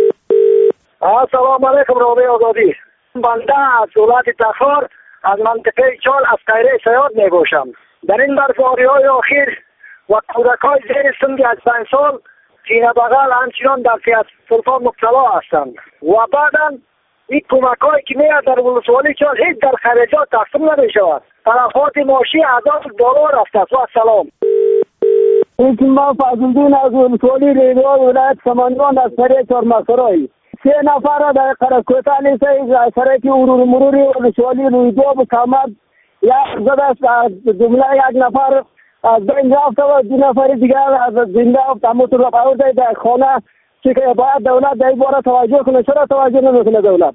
السلام علیکم رادیو آزادی. بنده از ولایت تخار از منطقه چال از قریه سیاد میباشم. در این برفباری های اخیر و کودک های زیر سن از پنج سال سینه بغل همچنان در فیض سلطان مبتلا هستند و بعدا این کمک هایی که میاد در ولسوالی چال هیچ در خرجات تقسیم نمی شود. تلفات ماشی هزار دلار است. و سلام. این من فضلدین از ولسوالی ریدوان ولایت سمنگان از قریه چهارمسرایی. سه نفر در قرقوتانی سه سرکی مرور مروری ولسوالی رویدو بکامد یک زد است. جمله یک نفر از بین رفته و دو نفر دیگر از زنده تموتون را پاورده در خانه که باید دولت در این باره توجه کنه. چرا توجه نمیکنه دولت؟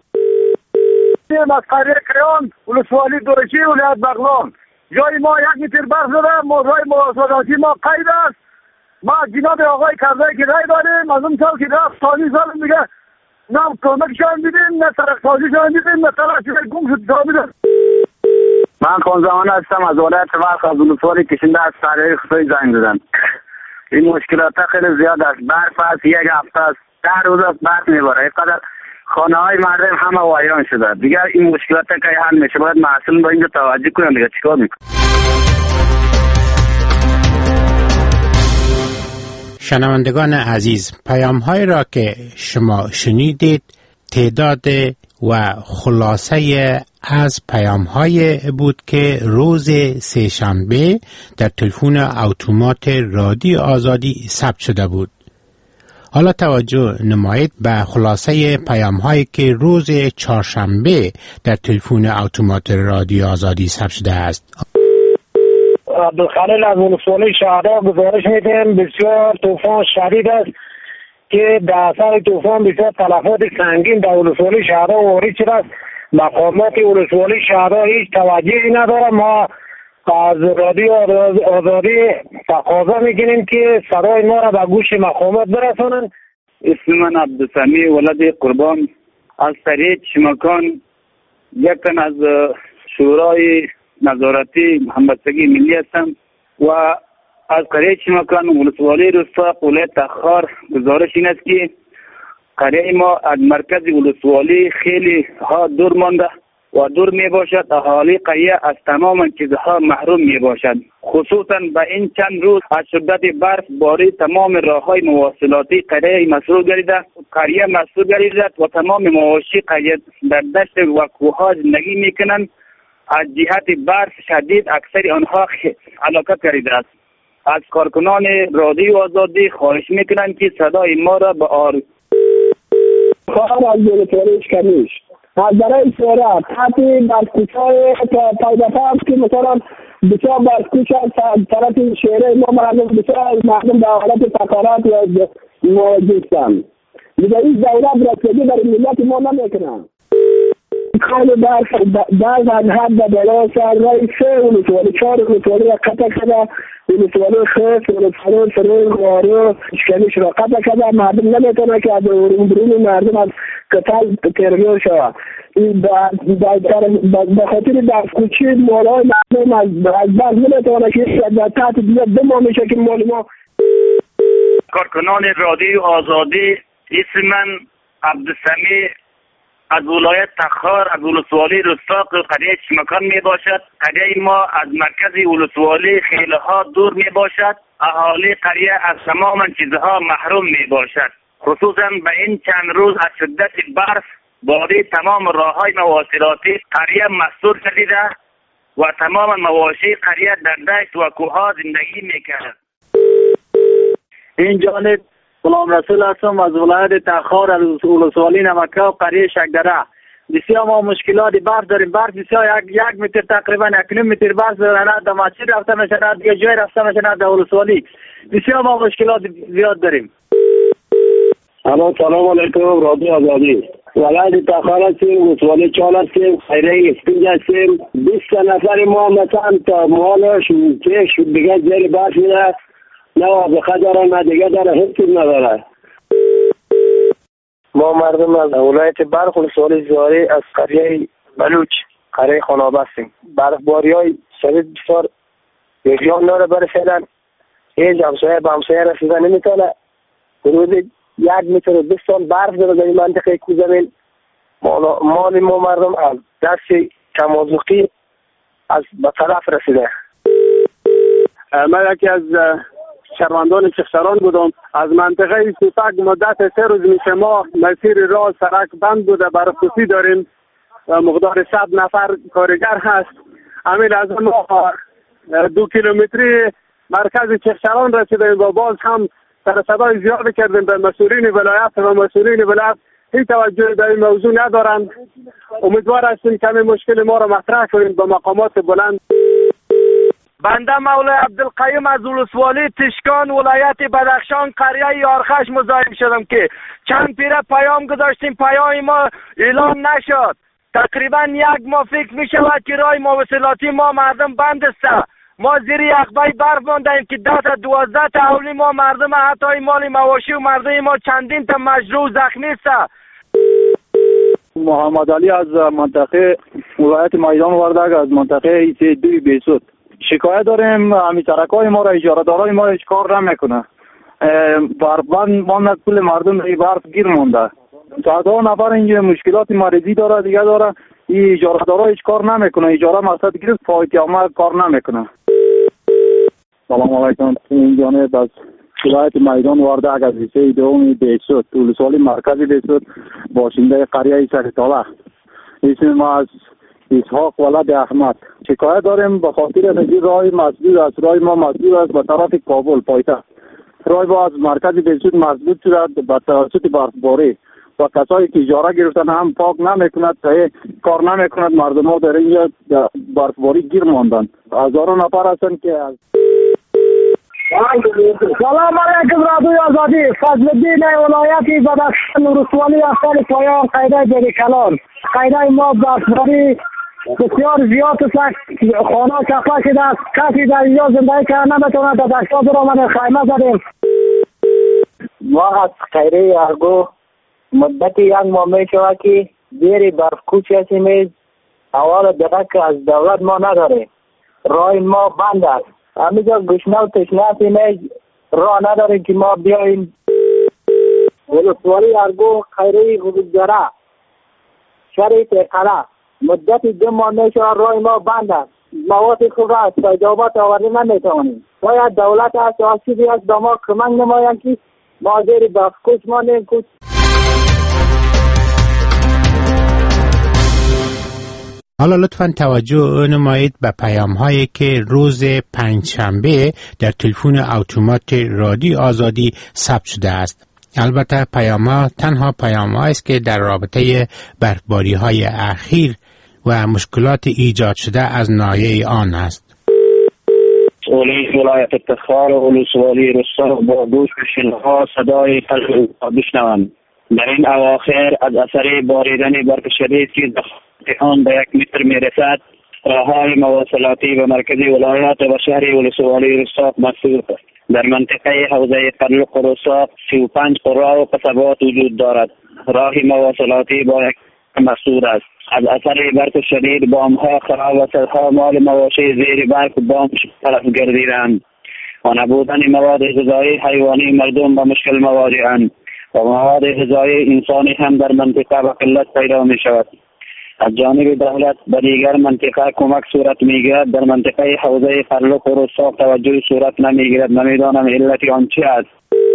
از قریه کریان ولسوالی دورچی ولایت بغلان جای ما یک متر برف زده. موضوع مواصلاتی ما قید است. ما جناب آقای کرزی که رای داریم از اون سال که رفت تانی سال دیگه نه کمکشان دیدیم نه سرکسازیشان دیدیم نه تلاشی گم شد جامعه. من خانزمان هستم از ولایت بلخ از ولسوالی کشنده از سریع خصوصی زنگ زدن. این مشکلات خیلی زیاد است. برف است یک هفته است ده روز است برف میباره. اینقدر خانه های مردم همه وایران شده. دیگر این مشکلات که حل میشه باید مسئولین با اینجا توجه کنن. دیگه چیکار میکنن؟ شنوندگان عزیز، پیام های را که شما شنیدید تعداد و خلاصه از پیام های بود که روز سه‌شنبه در تلفن اتومات رادیو آزادی ثبت شده بود. حالا توجه نمایید به خلاصه پیام هایی که روز چهارشنبه در تلفن اتومات رادیو آزادی ثبت شده است. عبدالخلیل از ولسوالی شهدا گزارش میدیم بسیار طوفان شدید است که در اثر طوفان بسیار تلفات سنگین در ولسوالی شهدا وارد شده است. مقامات ولسوالی شهدا هیچ توجهی نداره. ما از رادیو آزادی تقاضا میکنیم که صدای ما را به گوش مقامات برسانند. اسم من عبدالسمی ولد قربان از قریه چشمکان یک تن از شورای نظارتی همبستگی ملی هستم و از قریه چشمکان ولسوالی رستاق ولایت تخار گزارش این است که قریه ما از مرکز ولسوالی خیلی ها دور مانده و دور می باشد. اهالی قریه از تمام چیزها محروم می باشد. خصوصا به این چند روز از شدت برف باری تمام راههای مواصلاتی قریه مسدود گردیده قریه مسدود گردیده و تمام مواشی قریه در دشت و کوهها زندگی می کنند. از جهت برف شدید اکثر آنها هلاکت گردیده است. از کارکنان رادیو آزادی خواهش می کنند که صدای ما را به آر خواهر از دولتوریش کمیش از برای سوره تحتی برکوچای پایدفه هست که مثلا بسیار برکوچ از طرف شهره ما مردم بسیار مردم به حالت فقارات و موجودستم دیگه این دولت رسیدی برای ملت ما نمیکنن کال برف بعض از حد بلا سر رای سه ولسوالی چهار ولسوالی را قطع کرده ولسوالی خیف ولسوالی فرون وارو اشکالیش را قطع کرده مردم نمیتونه که از برون مردم از قتل ترمیر شود به خاطر برف کوچی مالای مردم از برف نمیتونه که در تحت دیگه دو ماه میشه که مال ما. کارکنان رادیو آزادی اسم من عبدالسمیع از ولایت تخار از ولسوالی رستاق قریه چشمکان می باشد. قریه ما از مرکز ولسوالی خیلی ها دور می باشد. اهالی قریه از تمام چیزها محروم می باشد. خصوصا به این چند روز از شدت برف باری تمام راههای مواصلاتی قریه مسدود شده و تمام مواشی قریه در دشت و کوهها زندگی می کند. این جانب غلام رسول هستم از ولایت تخار از ولسوالی نمکه و قریه شکدره. بسیار ما مشکلات برف داریم. برف بسیار یک, یک متر تقریبا یک نیم متر برف داریم. در مسجد رفته میشن دیگه جای رفته میشن در ولسوالی. بسیار ما مشکلات زیاد داریم. الو سلام علیکم رادیو آزادی ولایت تخار هستیم ولسوالی چال هستیم خیره اسپینج هستیم بیست نفر ما مثلا تا مالش کش دیگه زیر برف میره نه وابقه داره نه دیگه داره هیچ نداره. ما مردم از ولایت بلخ ولسوالی زیاری از قریه بلوچ قریه خانابه هستیم. برفباری های شدید بسیار یکیان داره برای فعلا هیچ همسایه به همسایه رسیده نمیتونه. حدود یک متر و بیست سال برف داره در این منطقه کوزمین. مال ما مردم از دست کمازوقی از به طرف رسیده. من یکی از شهروندان چخشران بودم. از منطقه سوتک مدت سه روز میشه ما مسیر راه سرک بند بوده برخصوصی داریم. مقدار صد نفر کارگر هست. همین از ما دو کیلومتری مرکز چخشران رسیدیم و باز هم سر صدای زیاد کردیم به مسئولین ولایت و مسئولین ولایت هیچ توجه به این موضوع ندارند. امیدوار هستیم که این مشکل ما را مطرح کنیم به مقامات بلند. بنده مولای عبدالقیوم از ولسوالی تشکان ولایت بدخشان قریه یارخش مزاحم شدم که چند پیره پیام گذاشتیم پیام ما اعلام نشد. تقریبا یک ماه فکر می شود که راه مواصلاتی ما مردم بند است. ما زیر یخبای برف ماندیم که ده تا دوازده تا اولی ما مردم حتی مال مواشی و مردم ما چندین تا مجروح زخمی است. محمد علی از منطقه ولایت میدان وردگ از منطقه ایسی دوی بیسود شکایت داریم. همین سرکای ما را اجاره دارای ما هیچ کار نمیکنه. برف بند ماند کل مردم ای برف گیر مونده. صدها نفر اینجا مشکلات مریضی داره دیگه داره. این اجاره دارا هیچ کار نمیکنه. اجاره مقصد گرفت فایت یا کار نمیکنه. سلام علیکم. این جانب از ولایت میدان وردگ از ایسی دوم بیسود ولسوالی مرکزی بیسود باشنده قریه سرطاله. اسم ما از اسحاق ولد احمد. شکایت داریم به خاطر اینکه راه مسدود است. راه ما مسدود است به طرف کابل پایتخت. راه ما از مرکز بیسود مسدود شده به توسط برفباری و کسایی که اجاره گرفتن هم پاک نمیکند صحیح کار نمیکند. مردم ها در اینجا برفباری گیر ماندن. هزاران نفر هستند که از سلام علیکم رادیو آزادی فضل الدین ولایت بدخشان ولسوالی احسان پایان قیده جری کلان. قیده ما برفباری بسیار زیاد است. خانه چپا شده است. کسی در اینجا زندگی کرده نمیتونه. در دشتا برآمده خیمه زدیم. ما از خیره ارگو مدت یک ماه می شود که زیر برفکوچ هستیم. اول دقیقه که از دولت ما نداره، راه ما بند است. همینجا گشنه و تشنه هستیم، راه نداریم که ما بیاییم. ولسوالی ارگو خیره حدودگره شهر تقره مدت دو ماه می شود راه ما بند است. مواد خوب را از پیداوات آورده نمیتوانیم. باید دولت از آسیبی از به ما کمک نمایند که ما زیر برفکوچ مانیم. حالا لطفاً توجه نمایید به پیام هایی که روز پنجشنبه در تلفن اتومات رادیو آزادی ثبت شده است. البته پیام ها تنها پیام هایی است که در رابطه برفباری های اخیر و مشکلات ایجاد شده از ناحیه آن است. اولی ولایت تخار و ولسوالی رستاق با گوش شنها صدای قلب بشنوند. در این اواخر از اثر باریدن برف شدید که آن به یک متر می رسد، راههای مواصلاتی به مرکزی ولایت و شهر ولسوالی رستاق مسدود است. در منطقه حوزه قرلق و رستاق سی و پنج قرا و قصبات وجود دارد. راه مواصلاتی با یک مسدود است. از اثر برف شدید بامها خراب و صدها مال مواشی زیر برف بام طرف گردیدند و نبودن مواد غذایی حیوانی مردم به مشکل مواجه‌اند و مواد غذایی انسانی هم در منطقه به قلت پیدا می شود. از جانب دولت به دیگر منطقه کمک صورت میگیرد، در منطقه حوزه قرلق و رستاق توجه صورت نمیگیرد. نمیدانم علت آن چی است.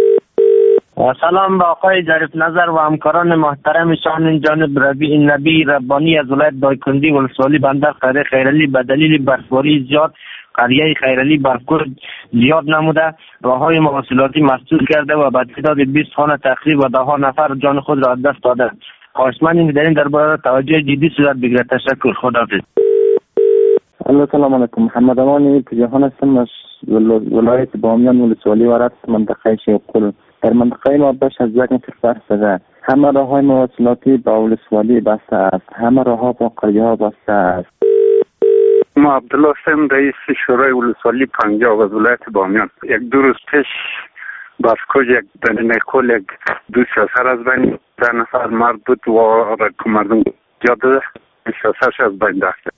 سلام به آقای ظریف نظر و همکاران محترمشان. جانب ربیع نبی ربانی از ولایت دایکنډي ولسوالی بندر قریه خیرعلی به دلیل برفباری زیاد قریه خیرعلی برفکوچ زیاد نموده، راههای مواصلاتی مسدود کرده و به تعداد بیست خانه تخریب و ده ها نفر جان خود را از دست داده. خواهشمندیم در این درباره توجه جدی صورت بگیرد. تشکر. خداحافظ. سلام علیکم. محمد امان پژوهان هستم از ولایت بامیان ولسوالی ورد منطقه شیخ قل. در منطقه ما بیش از یک متر برف زده. همه راههای مواصلاتی با ولسوالی بسته است. همه راهها با قریه ها بسته است. ما عبدالله هستم، رئیس شورای ولسوالی پنجاب از ولایت بامیان. یک دو روز پیش برفکوچ یک دنینه کل یک دو شاسر از بین ده نفر مرد بود و مردم زیاد ده شاسرش از بین رفته.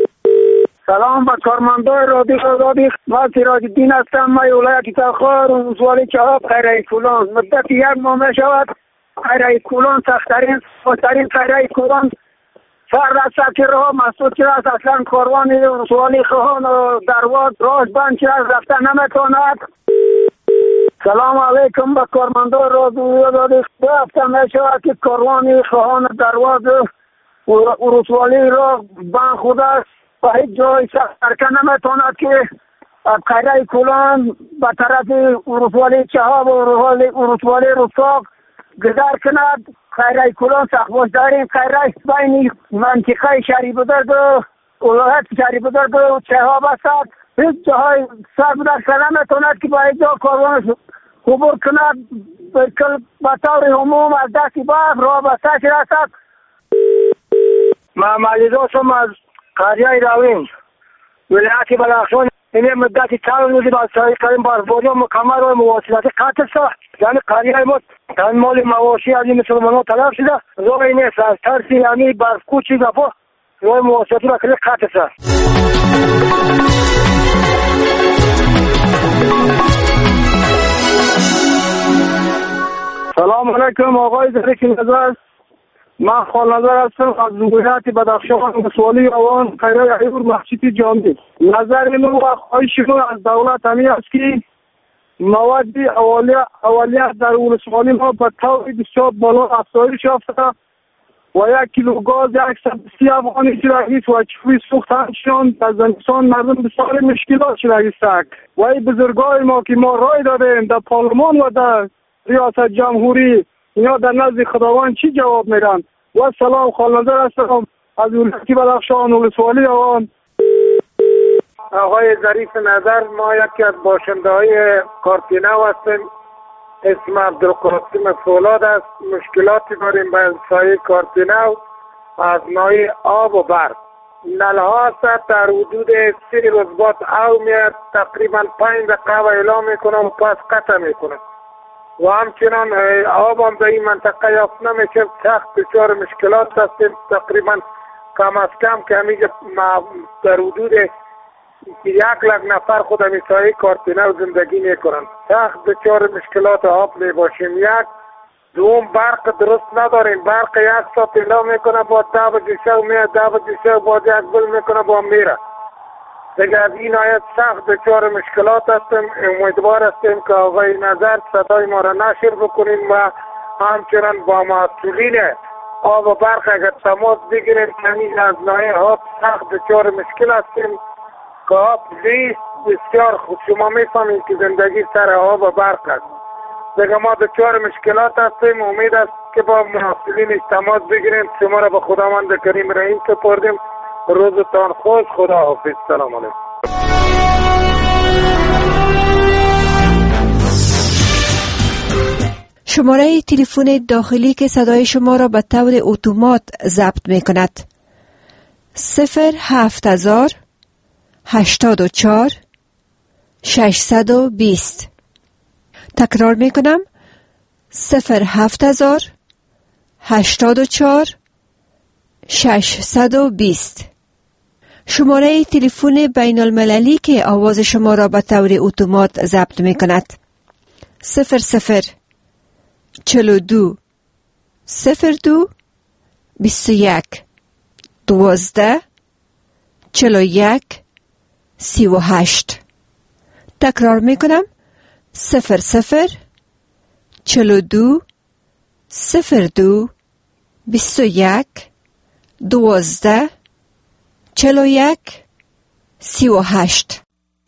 سلام به کارمندان رادیو آزادی. ما سراج الدین هستم. من ولایت تخار ولسوالی چهاب خیره کولان. مدت یک ماه می شود خیره کولان سختترین سختترین خیره کولان سر رسد که راه مسدود شده است. اصلا کاروان ولسوالی خواهان و درواز راه بند شده است، رفتن نمیتواند. سلام علیکم به کارمندان رادیو آزادی. دو هفته می شود که کاروان خواهان درواز ولسوالی راه بند خود است و هیچ جای سرکن نمیتواند که از خیره کولان به طرف ولسوالی چهاب و ولسوالی رستاق گذر کند. خیره کولان سخباش داریم. خیره بین منطقه شهری بزرگ و ولایت شهری بزرگ و چهاب است. هیچ جای سر بدرکه نمیتواند که به اینجا کاروان عبور کند. به طور عموم از دست برف راه بسته شده است. محمد رضا هستم از قریه راوین ولایت بدخشان. این مدت چند روزی با سایقین برفباری و مکمل و مواصلاتی قطع است. یعنی قریه ما تن مال مواشی از این مسلمانان تلف شده. راه نیست از ترسی یعنی برفکوچ دفعه راه مواصلاتی با کلی قطع است. سلام علیکم آقای ظریف نظر. من خالنظر هستم از ولایت بدخشان ولسوالی آوان خیره ایور مسجد جامع. نظر من و خواهش من از دولت همین است که مواد اولیه اولیه در ولسوالی ما به طور بسیار بالا افزایش یافته و یک کیلو گاز صد و سی افغانی شده و چوبی سوختنشان در زمستان مردم بسیار مشکلات شده است. و این بزرگای ما که ما رای دادیم در پارلمان و در ریاست جمهوری اینا در نزد خداوند چی جواب میدن؟ و سلام. خالنظر هستم از ولایت بدخشان ولسوالی آوان. آقای ظریف نظر، ما یکی از باشنده های کارتینو هستیم. اسم عبدالقاسم فولاد است. مشکلاتی داریم به سایه کارتینو از نوع آب و برق. نلها هست در حدود سی روز بعد او میاد تقریبا پنج دقیقه و اعلام میکنم و پس قطع میکنم و همچنان آب هم در این منطقه یافت نمیشه. سخت دچار مشکلات هستیم. تقریبا کم از کم که همیشه در حدود یک لک نفر خود همی سایه کارتینو زندگی میکنن. سخت دچار مشکلات آب می باشیم. یک دوم برق درست نداریم. برق یک ساعت اعلام میکنه با ده بجه شب میاد، ده بجه شب باز یک گل میکنه با میره. دیگه از این آیت سخت دچار مشکلات هستیم. امیدوار هستیم که آقای نظر صدای ما را نشر بکنین و همچنان با مسئولین آب و برق اگر تماس بگیریم. همین از ناحیه آب سخت دچار مشکل هستیم که آب نیست. بسیار خود شما میفهمید که زندگی سر آب و برق است. دیگه ما دچار مشکلات هستیم. امید است که با مسئولین تماس بگیریم. شما را به خداوند کریم رحیم سپردیم. روزتان خوش. خدا حافظ. سلام علیکم. شماره تلفن داخلی که صدای شما را به طور اتومات ضبط می کند صفر هفت هزار هشتاد و چهار ششصد و بیست. تکرار می کنم صفر هفت هزار هشتاد و چهار ششصد و بیست. شماره تلفن بین المللی که آواز شما را به طور اتومات ضبط می کند صفر صفر چهل و دو صفر دو بیست و یک دوازده چهل و یک سی و هشت. تکرار می کنم صفر صفر چهل و دو صفر دو بیست و یک دوازده چهل و یک سی و هشت.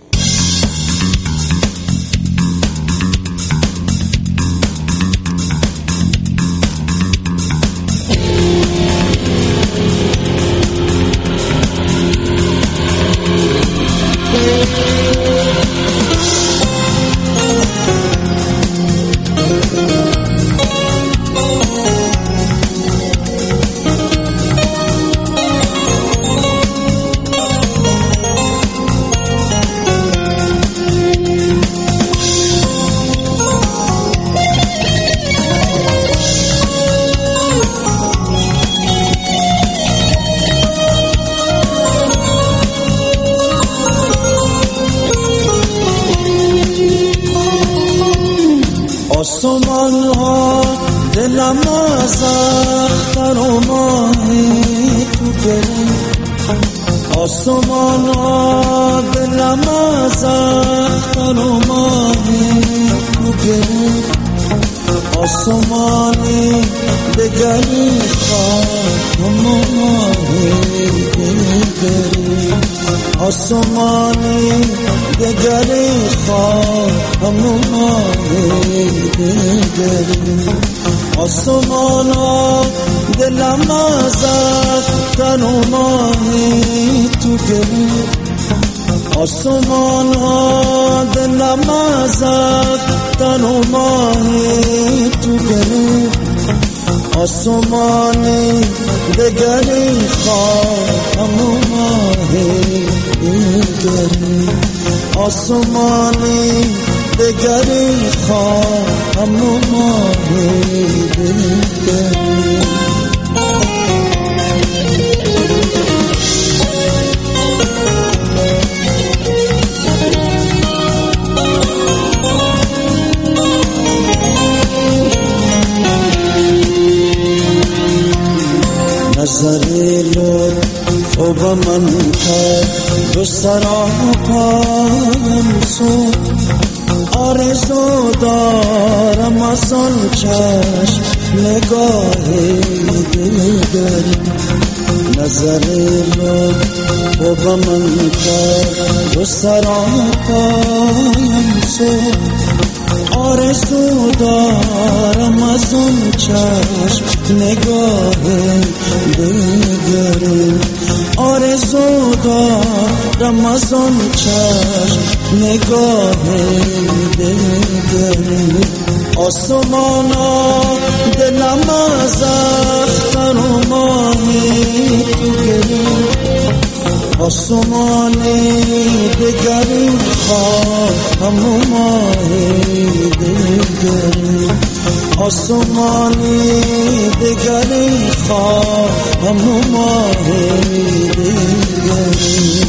آسمان ها دلم از اختر و ماهی تو گره. آسمان ها دلم از اختر و ماهی تو گره. آسمانی دگری خواهم و ماهی دگری. آسمانی دگری خواهم و ماهی دگری. آسمان ها دلم از اختر و ماهی تو گری. آسمان ها دلم از اختر و ماهی تو گری. آسمانی دگری خواهم و ماهی دگری. آسمانی دگری خواهم و ماهی دگری. نظری لطف تو به من کرد و سراپایم سود. آرزو دارم از آن چشم نگاهی دیگری. نظری لطف تو به من کرد و سراپایم سود. آرزو دارم از اون چشم نگاه دیگری. آرزو دارم از اون چشم نگاه دیگری. آسمانا دلم از اختر و ماهی تو گری. آسمانی دگری خواهم ماه دلگری آسمانی دگری خواهم ماه دلگری